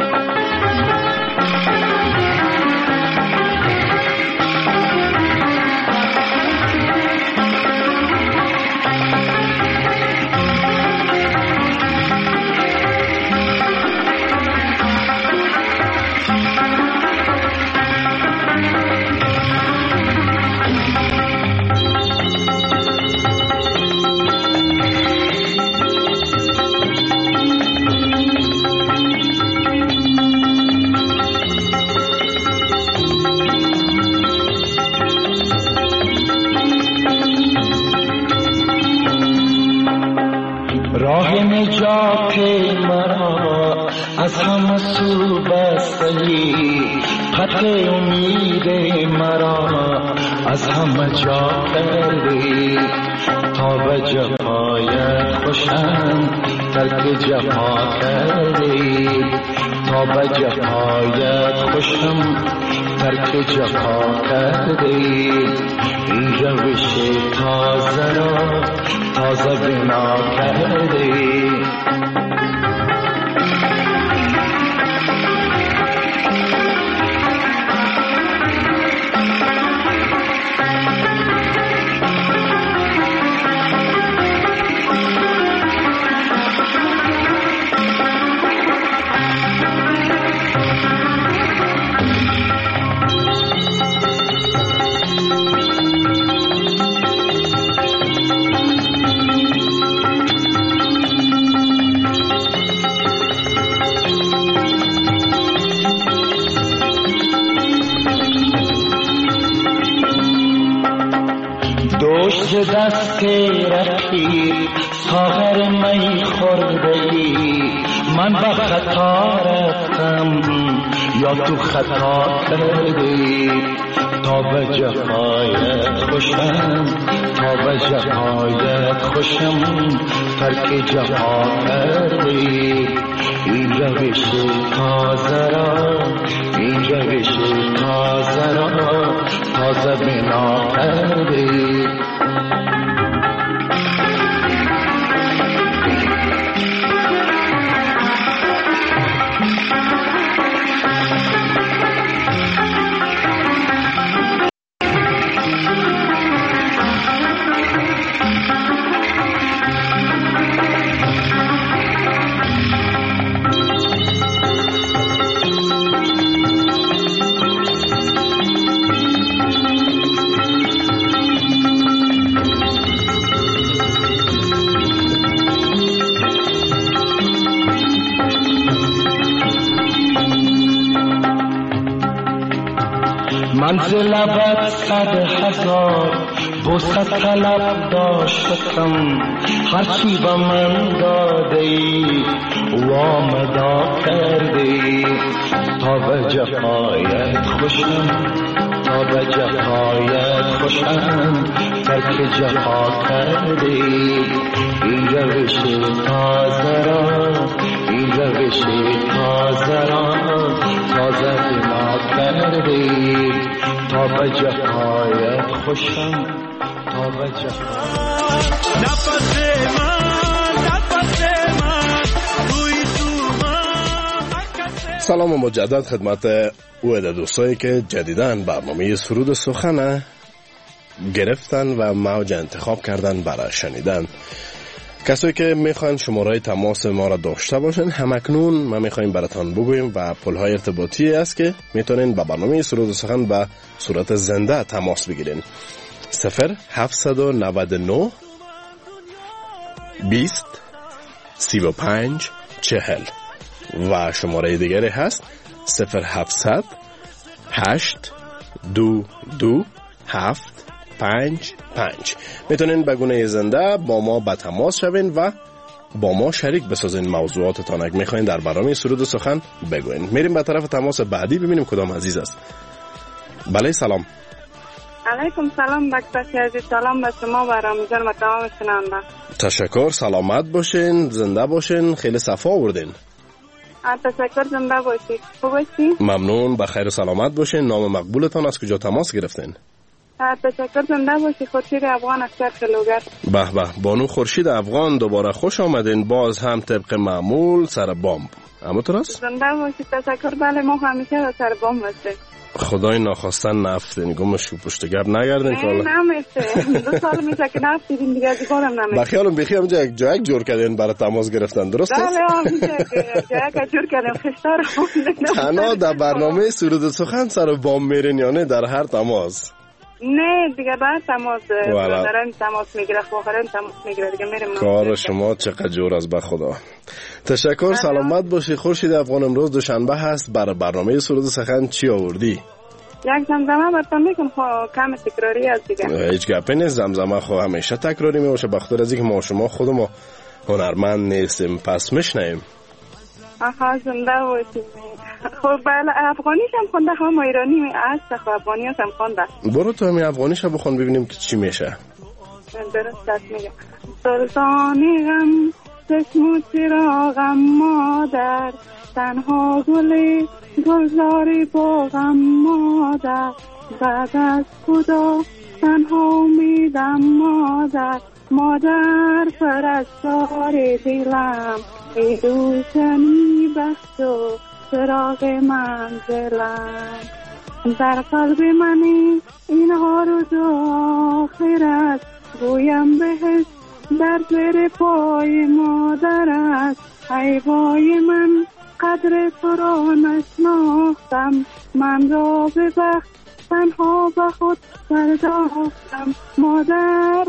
N: راه نجات مرا از همه سو بستگی قطع امید مرا از همه جا کردی تا به جفایت خوشم ترک جفا کردی تا به جفایت خوشم ترک جفا کردی این روش تازه را تازه بنا کردی دوش دست رفتی ساغر می خوردهی من با خطا رفتم یا تو خطا کردی تا به جفایت خوشم تا به جفایت خوشم ترک جفا کردی این روش تازه را این روش تازه را تازه بنا کردی منزل ابد صد هزار بوسه طلب داشتم هرچی به من دادی وامدا کردی تا به جفایت خوشم تا به جفایت خوشم ترک جفا کردی این روش تازه را این روش تازه را تازه ما کردی تا به جفایت خوشم تا به جفایت نفس من نفس من روی تو من.
J: سلام مجدد خدمت اوید دوستایی که جدیداً برنامه سرود سخن گرفتن و موج انتخاب کردن برای شنیدن. کسایی که میخوان شماره تماس ما را داشته باشن همکنون ما میخوایم براتان بگویم و پلهای ارتباطی است که میتونین با برنامه سرود سخن به صورت زنده تماس بگیرین. صفر هفتصد و نود و نه بیست سی و پنج چهل و شماره دیگری هست صفر هفتصد هشت دو دو هفت پنج پنج. میتونین به گونه زنده با ما به تماس شوین و با ما شریک بسازین موضوعاتتان. اگه میخواین در برنامه سرود سخن بگوین. میریم به طرف تماس بعدی ببینیم کدام عزیز است. بله سلام.
O: علیکم سلام بکتاسی عزیز، سلام به شما و رامجان و تمام شنونده.
J: تشکر، سلامت باشین، زنده باشین، خیلی صفا آوردین.
O: تشکر، زنده باشید. خوب هستی؟
J: ممنون، بخیر و سلامت باشین. نام مقبولتان از کجا تماس گرفتین؟
O: تشکر، زنده باشی. خورشید افغان از شرق لوگر.
J: به به، بانو خورشید افغان دوباره خوش آمدین. باز هم طبق معمول سر بام. اما تو راست؟
O: زنده باشی. تشکر. بله ما همیشه سر بام هستیم.
J: خدای ناخواستن نفتین گمش پشتگر نگردین که
O: نه نمیشه. دو سال میشه که نفتیدین دیگه از گارم نمیشه.
J: بخیالم بخی همجا یک جایک جور کردین برای تماس گرفتن، درست است؟
O: بله همیشه جایک جور کردیم خشتار خوندیم.
J: تنها در برنامه سرود سخن سر بام میرین یا نه در هر تماس؟
O: نه دیگه بعد تماس دارن تماس میگیره خواهران تماس میگیره دیگه میریم.
J: کار شما چقدر جور از به خدا. تشکر، سلامت باشی. خورشید افغان امروز دوشنبه هست، برای برنامه سرود سخن چی آوردی؟
O: یک زمزمه براتون میگم، خب کم تکراری است دیگه.
J: هیچ گپی نیست، زمزمه خب همیشه تکراری میشه بخاطر از اینکه ما شما خود ما هنرمند نیستیم. پس میشنیم.
O: آها زنده باشید. خب بله افغانیش هم خونده، هم ایرانی است، خب افغانی هم خونده.
J: برو تو همین افغانیش هم بخون ببینیم که چی میشه.
O: درست است میگم. سلطانی غم چشم و چراغم مادر، تنها گل گلزاری باغم مادر، بعد از خدا تنها امیدم مادر، مادر پرستار دلم، ای روشنی بخش و چراغ منزلم، در قلب منی این آرزو آخرت، گویم بهش در زیر پای مادر است، ای وای من قدر تو را نشناختم، من را ببخش تنها به خود پرداختم، مادر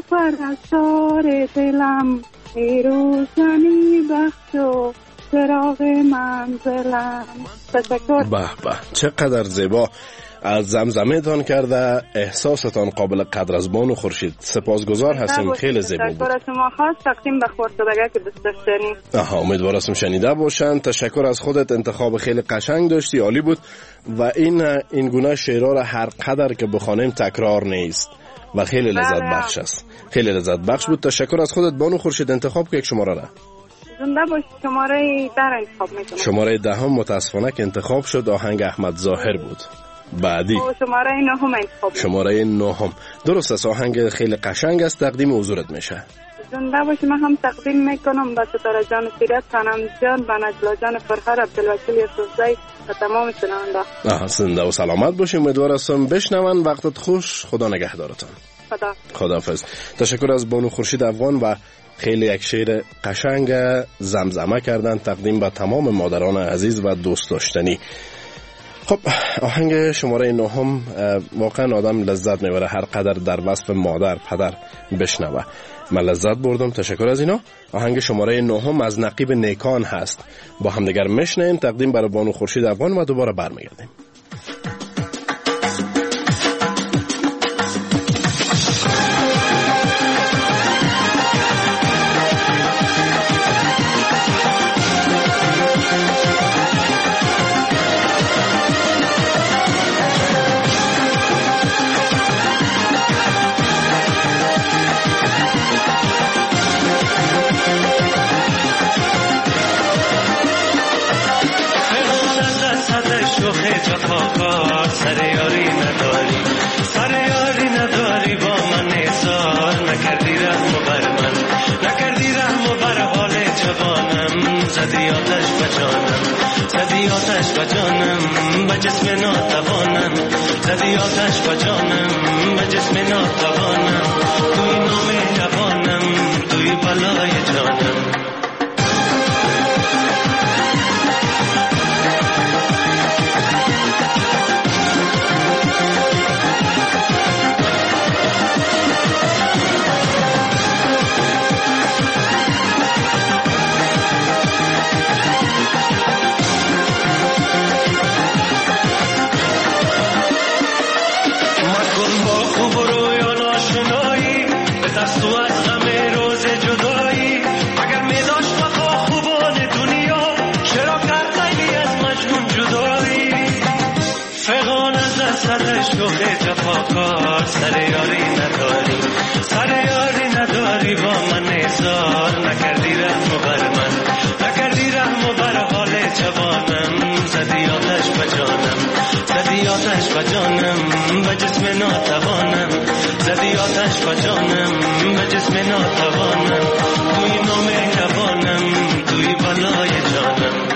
O: پرستار دلم، ای روشنی بخش و چراغ منزلم. تشکر.
J: به به، چقدر زیبا از زمزمه تان کرده، احساستان قابل قدر از بانو خورشید. سپاسگزار هستیم، خیلی زیبا بود.
O: تشکر از شما، خاص تقدیم به خورشیدگاه که دوست داشتنی.
J: آها، امیدوارم شنیده باشن. تشکر از خودت، انتخاب خیلی قشنگ داشتی، عالی بود. و این این گونه شعرها را هر قدر که بخوانیم تکرار نیست و خیلی لذت بخش است. خیلی لذت بخش بود. تشکر از خودت بانو خورشید. انتخاب که یک شماره را
O: زنده باش. شماره ده را انتخاب میکنم.
J: شماره ده هم متاسفانه که انتخاب شد، آهنگ احمد ظاهر بود. بعدی
O: شماره نه هم انتخاب.
J: شماره نه هم درست است، آهنگ خیلی قشنگ است، تقدیم حضورت میشه.
O: زنده باشی. من هم تقدیم میکنم به ستاره جان سیرت، خانم جان، به نجلا جان، فرخر، عبدالوکیل یوسفزی و تمام شنونده.
J: آها، زنده و سلامت باشی. امیدوارم هستم بشنون. وقتت خوش. خدا نگهدارتان.
O: خدا.
J: خداحافظ. تشکر از بانو خورشید افغان و خیلی یک شعر قشنگ زمزمه کردن، تقدیم به تمام مادران عزیز و دوست داشتنی. خب آهنگ شماره نهم واقعا آدم لذت میبره هر قدر در وصف مادر پدر بشنوه. من لذت بردم. تشکر از اینا. آهنگ شماره نهم از نقیب نیکان هست. با همدیگر میشنیم. تقدیم برای بانو خورشید افغان و دوباره برمیگردیم.
I: جسم ناتوانم، زدی آتش به جانم به جسم ناتوانم، توی نامهربانم توی بلای جانم. جفاکار سر یاری نداری، سر یاری نداری با من احضار نکردی رحم بر من، نکردی رحم بر حال جوانم، زدی آتش به جانم، زدی آتش به جانم به جسم ناتوانم، زدی آتش به جانم به جسم ناتوانم، توی نامهربانم توی بلای جانم.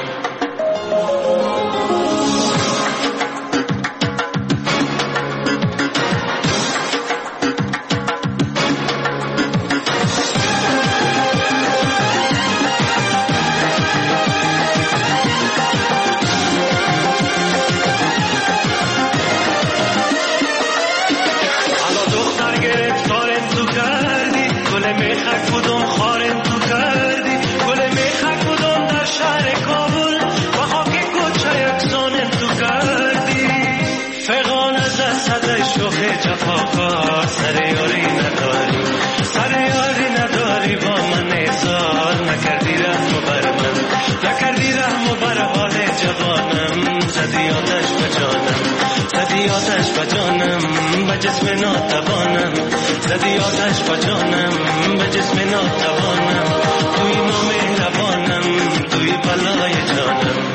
I: جفاکار سر یاری نداری، سر یاری نداری با من احضار نکردی رحم بر من، نکردی رحم بر حال جوانم، زدی آتش به جانم، زدی آتش به جانم به جسم ناتوانم، زدی آتش به جانم به جسم ناتوانم، توی نامهربانم توی بلای جانم.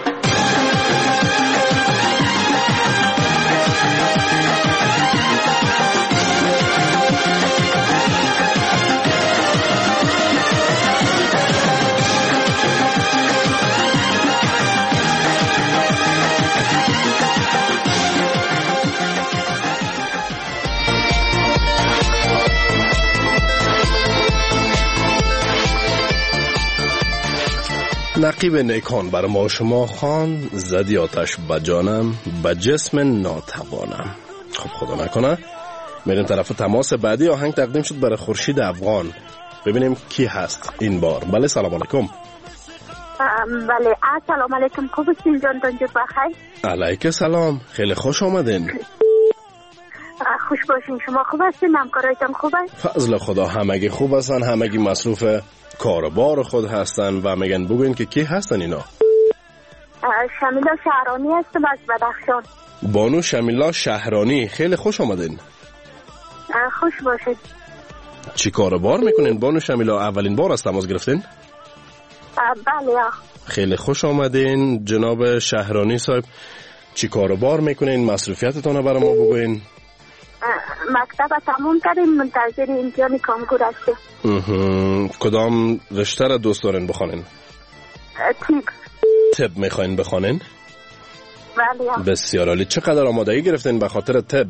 J: نقیب نیکان بر ما شما خان، زدی آتش به جانم به جسم ناتوانم. خب خدا نکنه میریم طرف تماس بعدی. آهنگ تقدیم شد برای خورشید افغان. ببینیم کی هست این بار. بله سلام علیکم.
P: بله سلام علیکم. خوب هستین جان تنجور بخیر؟
J: علیک سلام، خیلی خوش آمدین.
P: خوش باشین. شما خوب هستین؟ همکارایتان خوبه؟
J: فضل خدا همگی خوب هستن، همگی مصروف کاربار خود هستن. و میگن بگوین که کی هستن اینا؟
P: شمیلا شهرانی هستم از بدخشان.
J: بانو شمیلا شهرانی، خیلی خوش آمدین.
P: خوش باشید.
J: چی کاربار میکنین بانو شمیلا؟ اولین بار از تماس گرفتین؟
P: بله.
J: خیلی خوش آمدین جناب شهرانی صاحب. چی کاربار میکنین؟ مصروفیتتون رو برای ما بگوین.
P: مکتب تموم کردیم، منتظر امتحان کنکور هستیم.
J: کدام رشته را دوست دارین بخوانین؟
P: طب.
J: طب میخواین بخوانین؟
P: بله.
J: بسیار عالی. چقدر آمادگی گرفتین به خاطر طب؟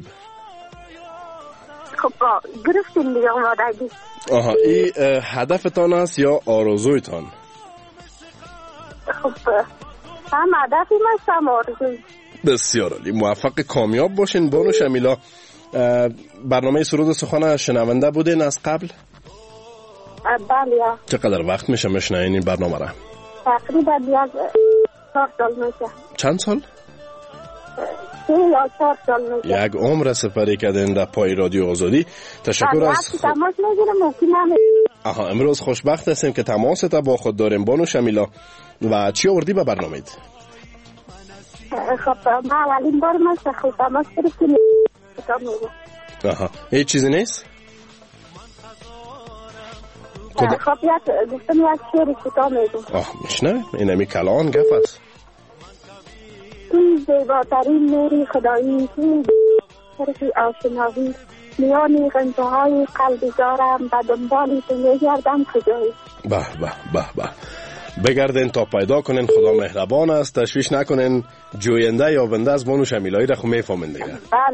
P: خب گرفتین دیگه آمادگی.
J: آها، این هدفتان است یا آرزویتان؟
P: خب هم هدفی است هم آرزوی.
J: بسیار عالی، موفق کامیاب باشین بانو شمیلا. برنامه سرود سخن شنونده بودین از قبل؟
P: بله.
J: چقدر وقت میشه میشنوین این برنامه را؟
P: تقریبا بیاد چهار سال میشه.
J: چند سال؟
P: سه یا چهار سال میشه.
J: یک عمر سپری کردین در پای رادیو آزادی. تشکر از
P: خود... تماس نگیرم ممکنه.
J: آها، امروز خوشبخت هستیم که تماس تا با خود داریم بانو شمیلا. و چی آوردی به برنامه؟
P: خب ما اولین بار ما خود تماس گرفتیم.
J: آها، هیچ چیزی نیست؟
P: کد... خب یک گفتم یک شعر کوتاه میگم.
J: آه میشنویم، این همی کلان گپ است.
P: توی زیباترین نوری خدایی، توی طرفی آشنایی، میانی غنچه های قلبی دارم و دنبالی تو میگردم کجایی.
J: به به به به بگردین تا پیدا کنین. خدا مهربان است، تشویش نکنین. جوینده یا بنده از بانو شمیلایی را خو میفهمین دیگه.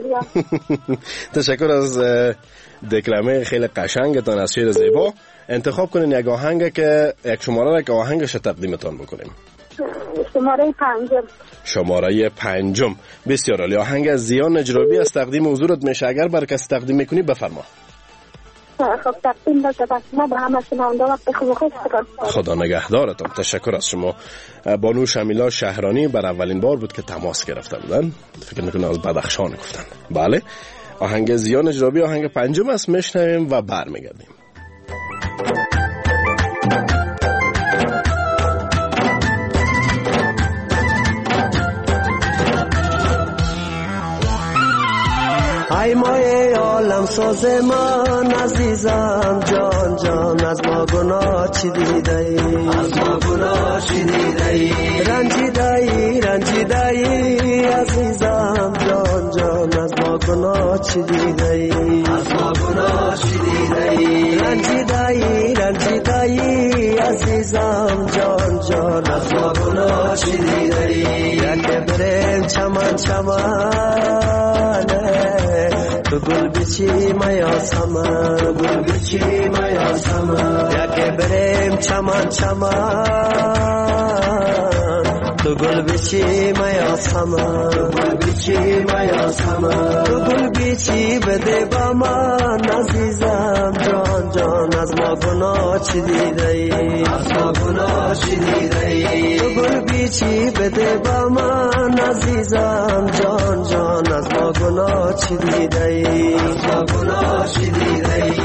J: تشکر از دکلمه خیلی قشنگتان از شعر زیبا. انتخاب کنین یک آهنگ که یک شماره را که آهنگش تقدیمتان بکنیم.
P: شماره پنجم.
J: شماره پنجم. بسیار عالی. آهنگ از زیان نجرابی از تقدیم حضورت میشه. اگر بر کسی تقدیم میکنی بفرما.
P: خب تقدیم باشه بس ما به همه شنونده وقت خوب خوش بکنم.
J: خدا نگهدارتان. تشکر از شما. بانو شمیلا شهرانی بر اولین بار بود که تماس گرفته بودن. فکر میکنم از بدخشان گفتن. بله، آهنگ زیان نجرابی آهنگ پنجم است. میشنویم و برمیگردیم.
Q: ای مای عالم ساز من عزیزم جان جان از ما گناه چی دیده ای؟ از ما گناه چی دیده ای؟ رنجیده ای رنجیده ای عزیزم جان جان از ما گناه چی دیده ای؟ از ما گناه چی دیده ای؟ رنجیده ای رنجیده ای عزیزم جان جان از ما گناه چی دیده ای؟ یک بریم چمن چمن تو گل بیچی میا سمن گل بیچی میا سمن یکی بریم چمن چمن تو گل بیچی میا سمن گل بیچی میا سمن تو گل بیچی بده با من عزیزم جان جان از ما گناه چی دیده ای؟ از ما گناه چی دیده ای؟ تو گل بیچی بده با من عزیزم جان جان از ما گناه چی دیده ای؟ از ما گناه چی دیده ای؟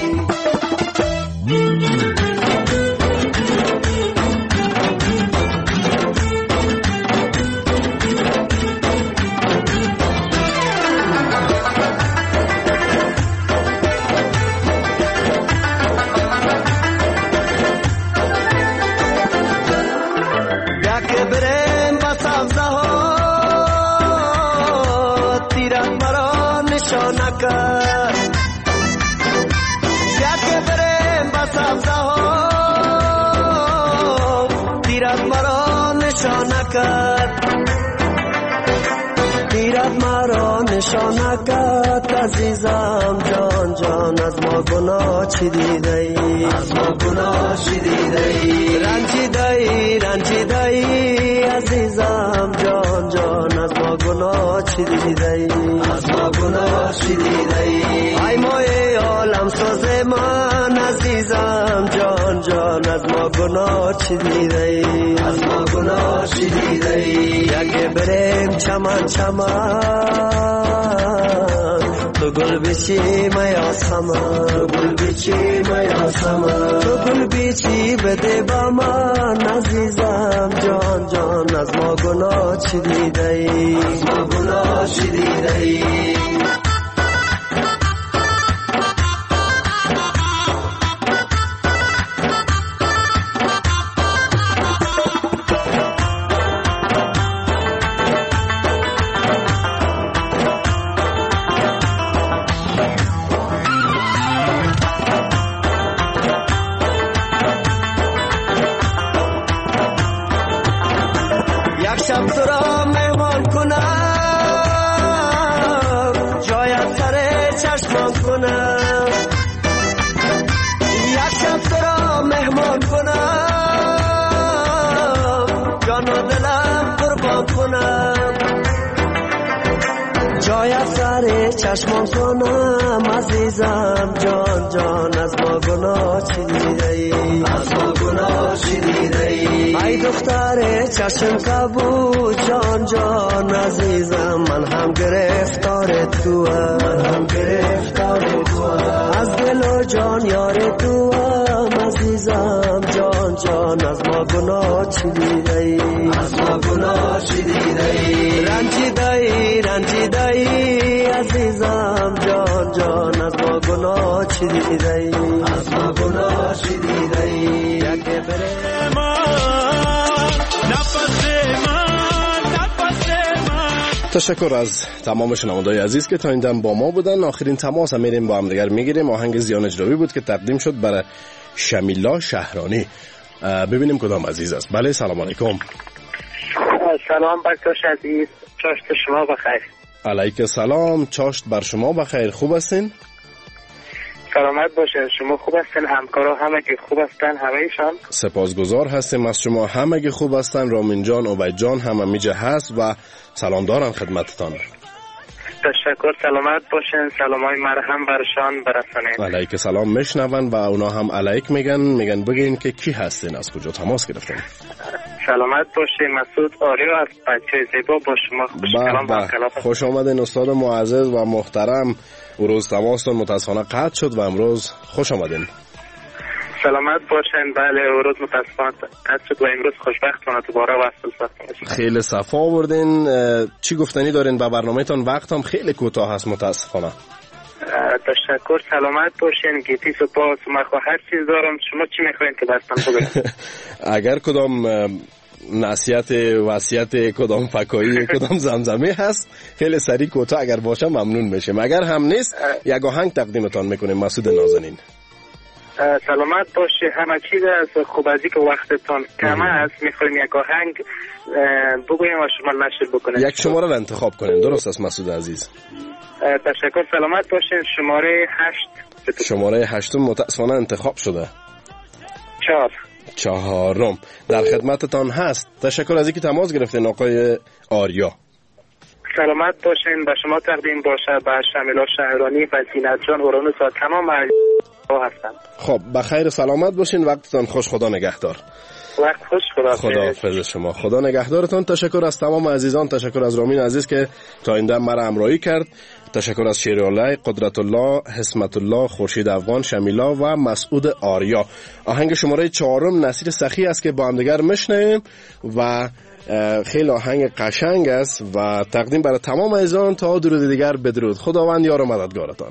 Q: نشانکت عزیزم جان جان از ما گناه چی دیده ای؟ از ما گناه چی دیده ای؟ رنجیده ای رنجیده ای عزیزم جان جان از ما گناه چی دیده ای؟ از ما گناه چی دیده ای؟ ای مای عالم ساز من عزیزم جان جان از ما گناه چی دیده ای؟ از ما گناه چی دیده ای؟ یکی بریم چمن چمن تو گل بیچی میا سمن گل بیچی میا سمن تو گل بیچی بده با من عزیزم جان جان از ما گناه چی دیده ای؟ از ما گناه چی دیده ای؟ چشمان کنم عزیزم جان جان از ما گناه چی دیده ای؟ از ما گناه چی دیده ای؟ ای دختر چشم کبود جان جان عزیزم من هم گرفتار تو من هم گرفتار تو از دل و جان یار تو عزیزم جان جان از ما گناه چی دیده ای؟ از ما گناه چی دیده ای؟ رنجیده ای رنجیده ای عزیزم جان جان از ما گناه چی دیده ای؟ از ما گناه چی دیده ای؟ یکی بره من نفس من نفس من.
J: تشکر از تمام شنوندگان عزیز که تا این دم با ما بودن. آخرین تماس هم میریم با هم دیگر میگیریم. آهنگ زیان نجرابی بود که تقدیم شد برای شمیلا شهرانی. ببینیم کدام عزیز است. بله سلام علیکم.
R: سلام بکتاش عزیز، چاشت شما بخیر.
J: علیک سلام، چاشت بر شما بخیر. خوب هستین؟
R: سلامت باشین. شما خوب هستین؟ همکارا همه که خوب هستن همه ایشان؟
J: سپاسگزار هستیم از شما. همه که خوب هستن. رامین جان، عبید جان همه میجه هست و سلام دارن خدمتتان.
R: تشکر. سلامت باشین. سلامای مرهم برشان برسانید.
J: علیک سلام میشنون و اونا هم علیک میگن. میگن بگین که کی هستین، از کجا تماس گرفتین؟
R: سلامت باشین. مسعود آریا از بچه زیبا با شما خوش کلام با کلام.
J: خوش آمدین استاد معزز و محترم. او روز تماستون متاسفانه قطع شد و امروز خوش آمدین.
R: سلامت باشین. بله او روز متاسفانه قطع شد و امروز خوشبختانه دوباره وصل شدیم.
J: خیلی صفا آوردین. چی گفتنی دارین به برنامه‌تان؟ وقت هم خیلی کوتاه هست متاسفانه.
R: تشکر. سلامت باشین. گیتی سپاس. من خو هر چیز دارم. شما چی میخواین که دستم بگم؟
J: اگر کدام نصیحت وصیت کدام فکایی کدام زمزمه هست خیلی سریع کوتاه اگر باشه ممنون میشیم. اگر هم نیست یک آهنگ تقدیمتان میکنیم. مسعود نازنین.
R: سلامت باشی. همه چیز از خوب ازی که وقتتان کم است میخوایم یک آهنگ بگویم و شما نشر بکنید.
J: یک شماره را انتخاب کنین. درست است مسعود عزیز؟
R: تشکر. سلامت باشین. شماره هشت.
J: شماره هشتم متاسفانه انتخاب شده.
R: چهار.
J: چهارم در خدمتتان هست. تشکر از اینکه تماس گرفتین آقای آریا.
R: سلامت باشین. به شما تقدیم باشه به شمیلا شهرانی و زینت جان اورانوس و تمام ها هستن.
J: خب بخیر سلامت باشین. وقتتان خوش. خدا نگهدار.
R: وقت خوش. خدا
J: خداحافظ شما. خدا نگهدارتان. تشکر از تمام عزیزان. تشکر از رامین عزیز که تا این دم مرا همراهی کرد. تشکر از شیرالله، قدرت الله، حسمت الله، خورشید افغان، شمیلا و مسعود آریا. آهنگ شماره چهارم نصیر سخی است که با هم دیگر میشنویم و خیلی آهنگ قشنگ است و تقدیم برای تمام عزیزان. تا درود دیگر بدرود. خداوند یار و مددگارتان.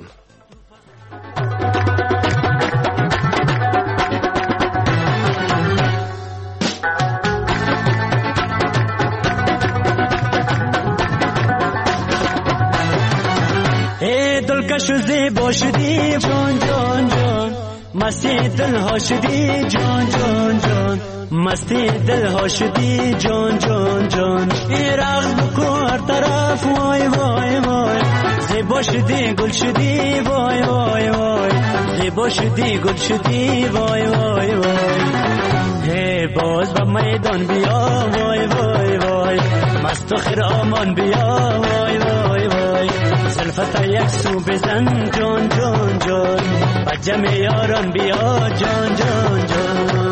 L: دلکش زیبا شدی جان جان جان، مستی دل ها شدی جان جان جان، مستی دل ها شدی جان جان جان. رقص بکن هر طرف وای وای وای، زیبا شدی گل شدی وای وای وای، زیبا شدی گل شدی وای وای وای. هی باز به میدان بیا وای وای وای، مست و خرامان بیا وای وای وای. زلفت یک سو بزن جان جان جان، با جمع یاران بیا جان جان جان.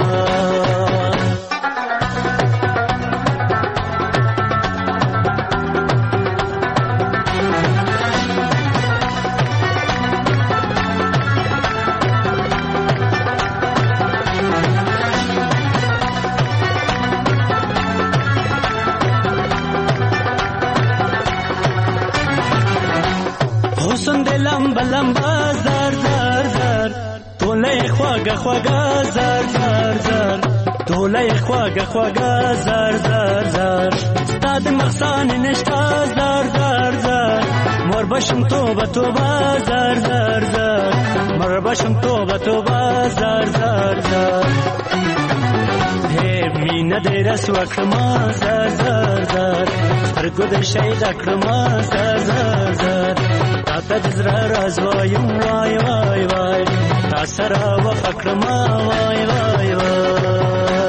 L: لمبا لمبا زر زر زر، توله خواگه خواگه زر زر زر، توله خواگه خواگه زر زر زر. استاد مخصان نشتا زر زر زر، مر باشم توبه توبه زر زر زر، مر باشم توبه توبه زر زر زر. مینه دیر سوکرما زر زر زر، ترگود شید اکرما زر زر زر. تا تجزر راز وای وای وای وای، تا سرا و فکر ما وای وای وای.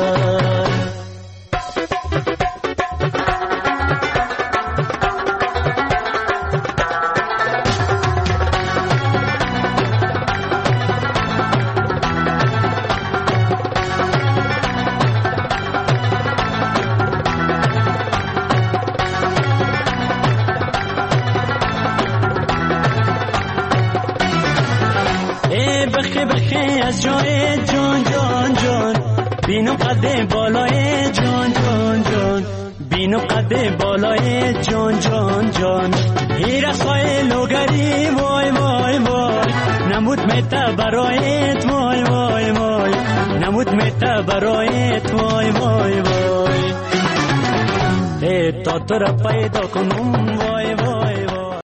L: از جای جان جان جان، بینو قد بالای جان جان جان، بینو قد بالای جان جان جان. هیر خواهی لوگری وای وای وای، نمود میتا برایت وای وای وای، نمود میتا برایت وای وای وای. ای تا تو را پیدا کنم وای وای.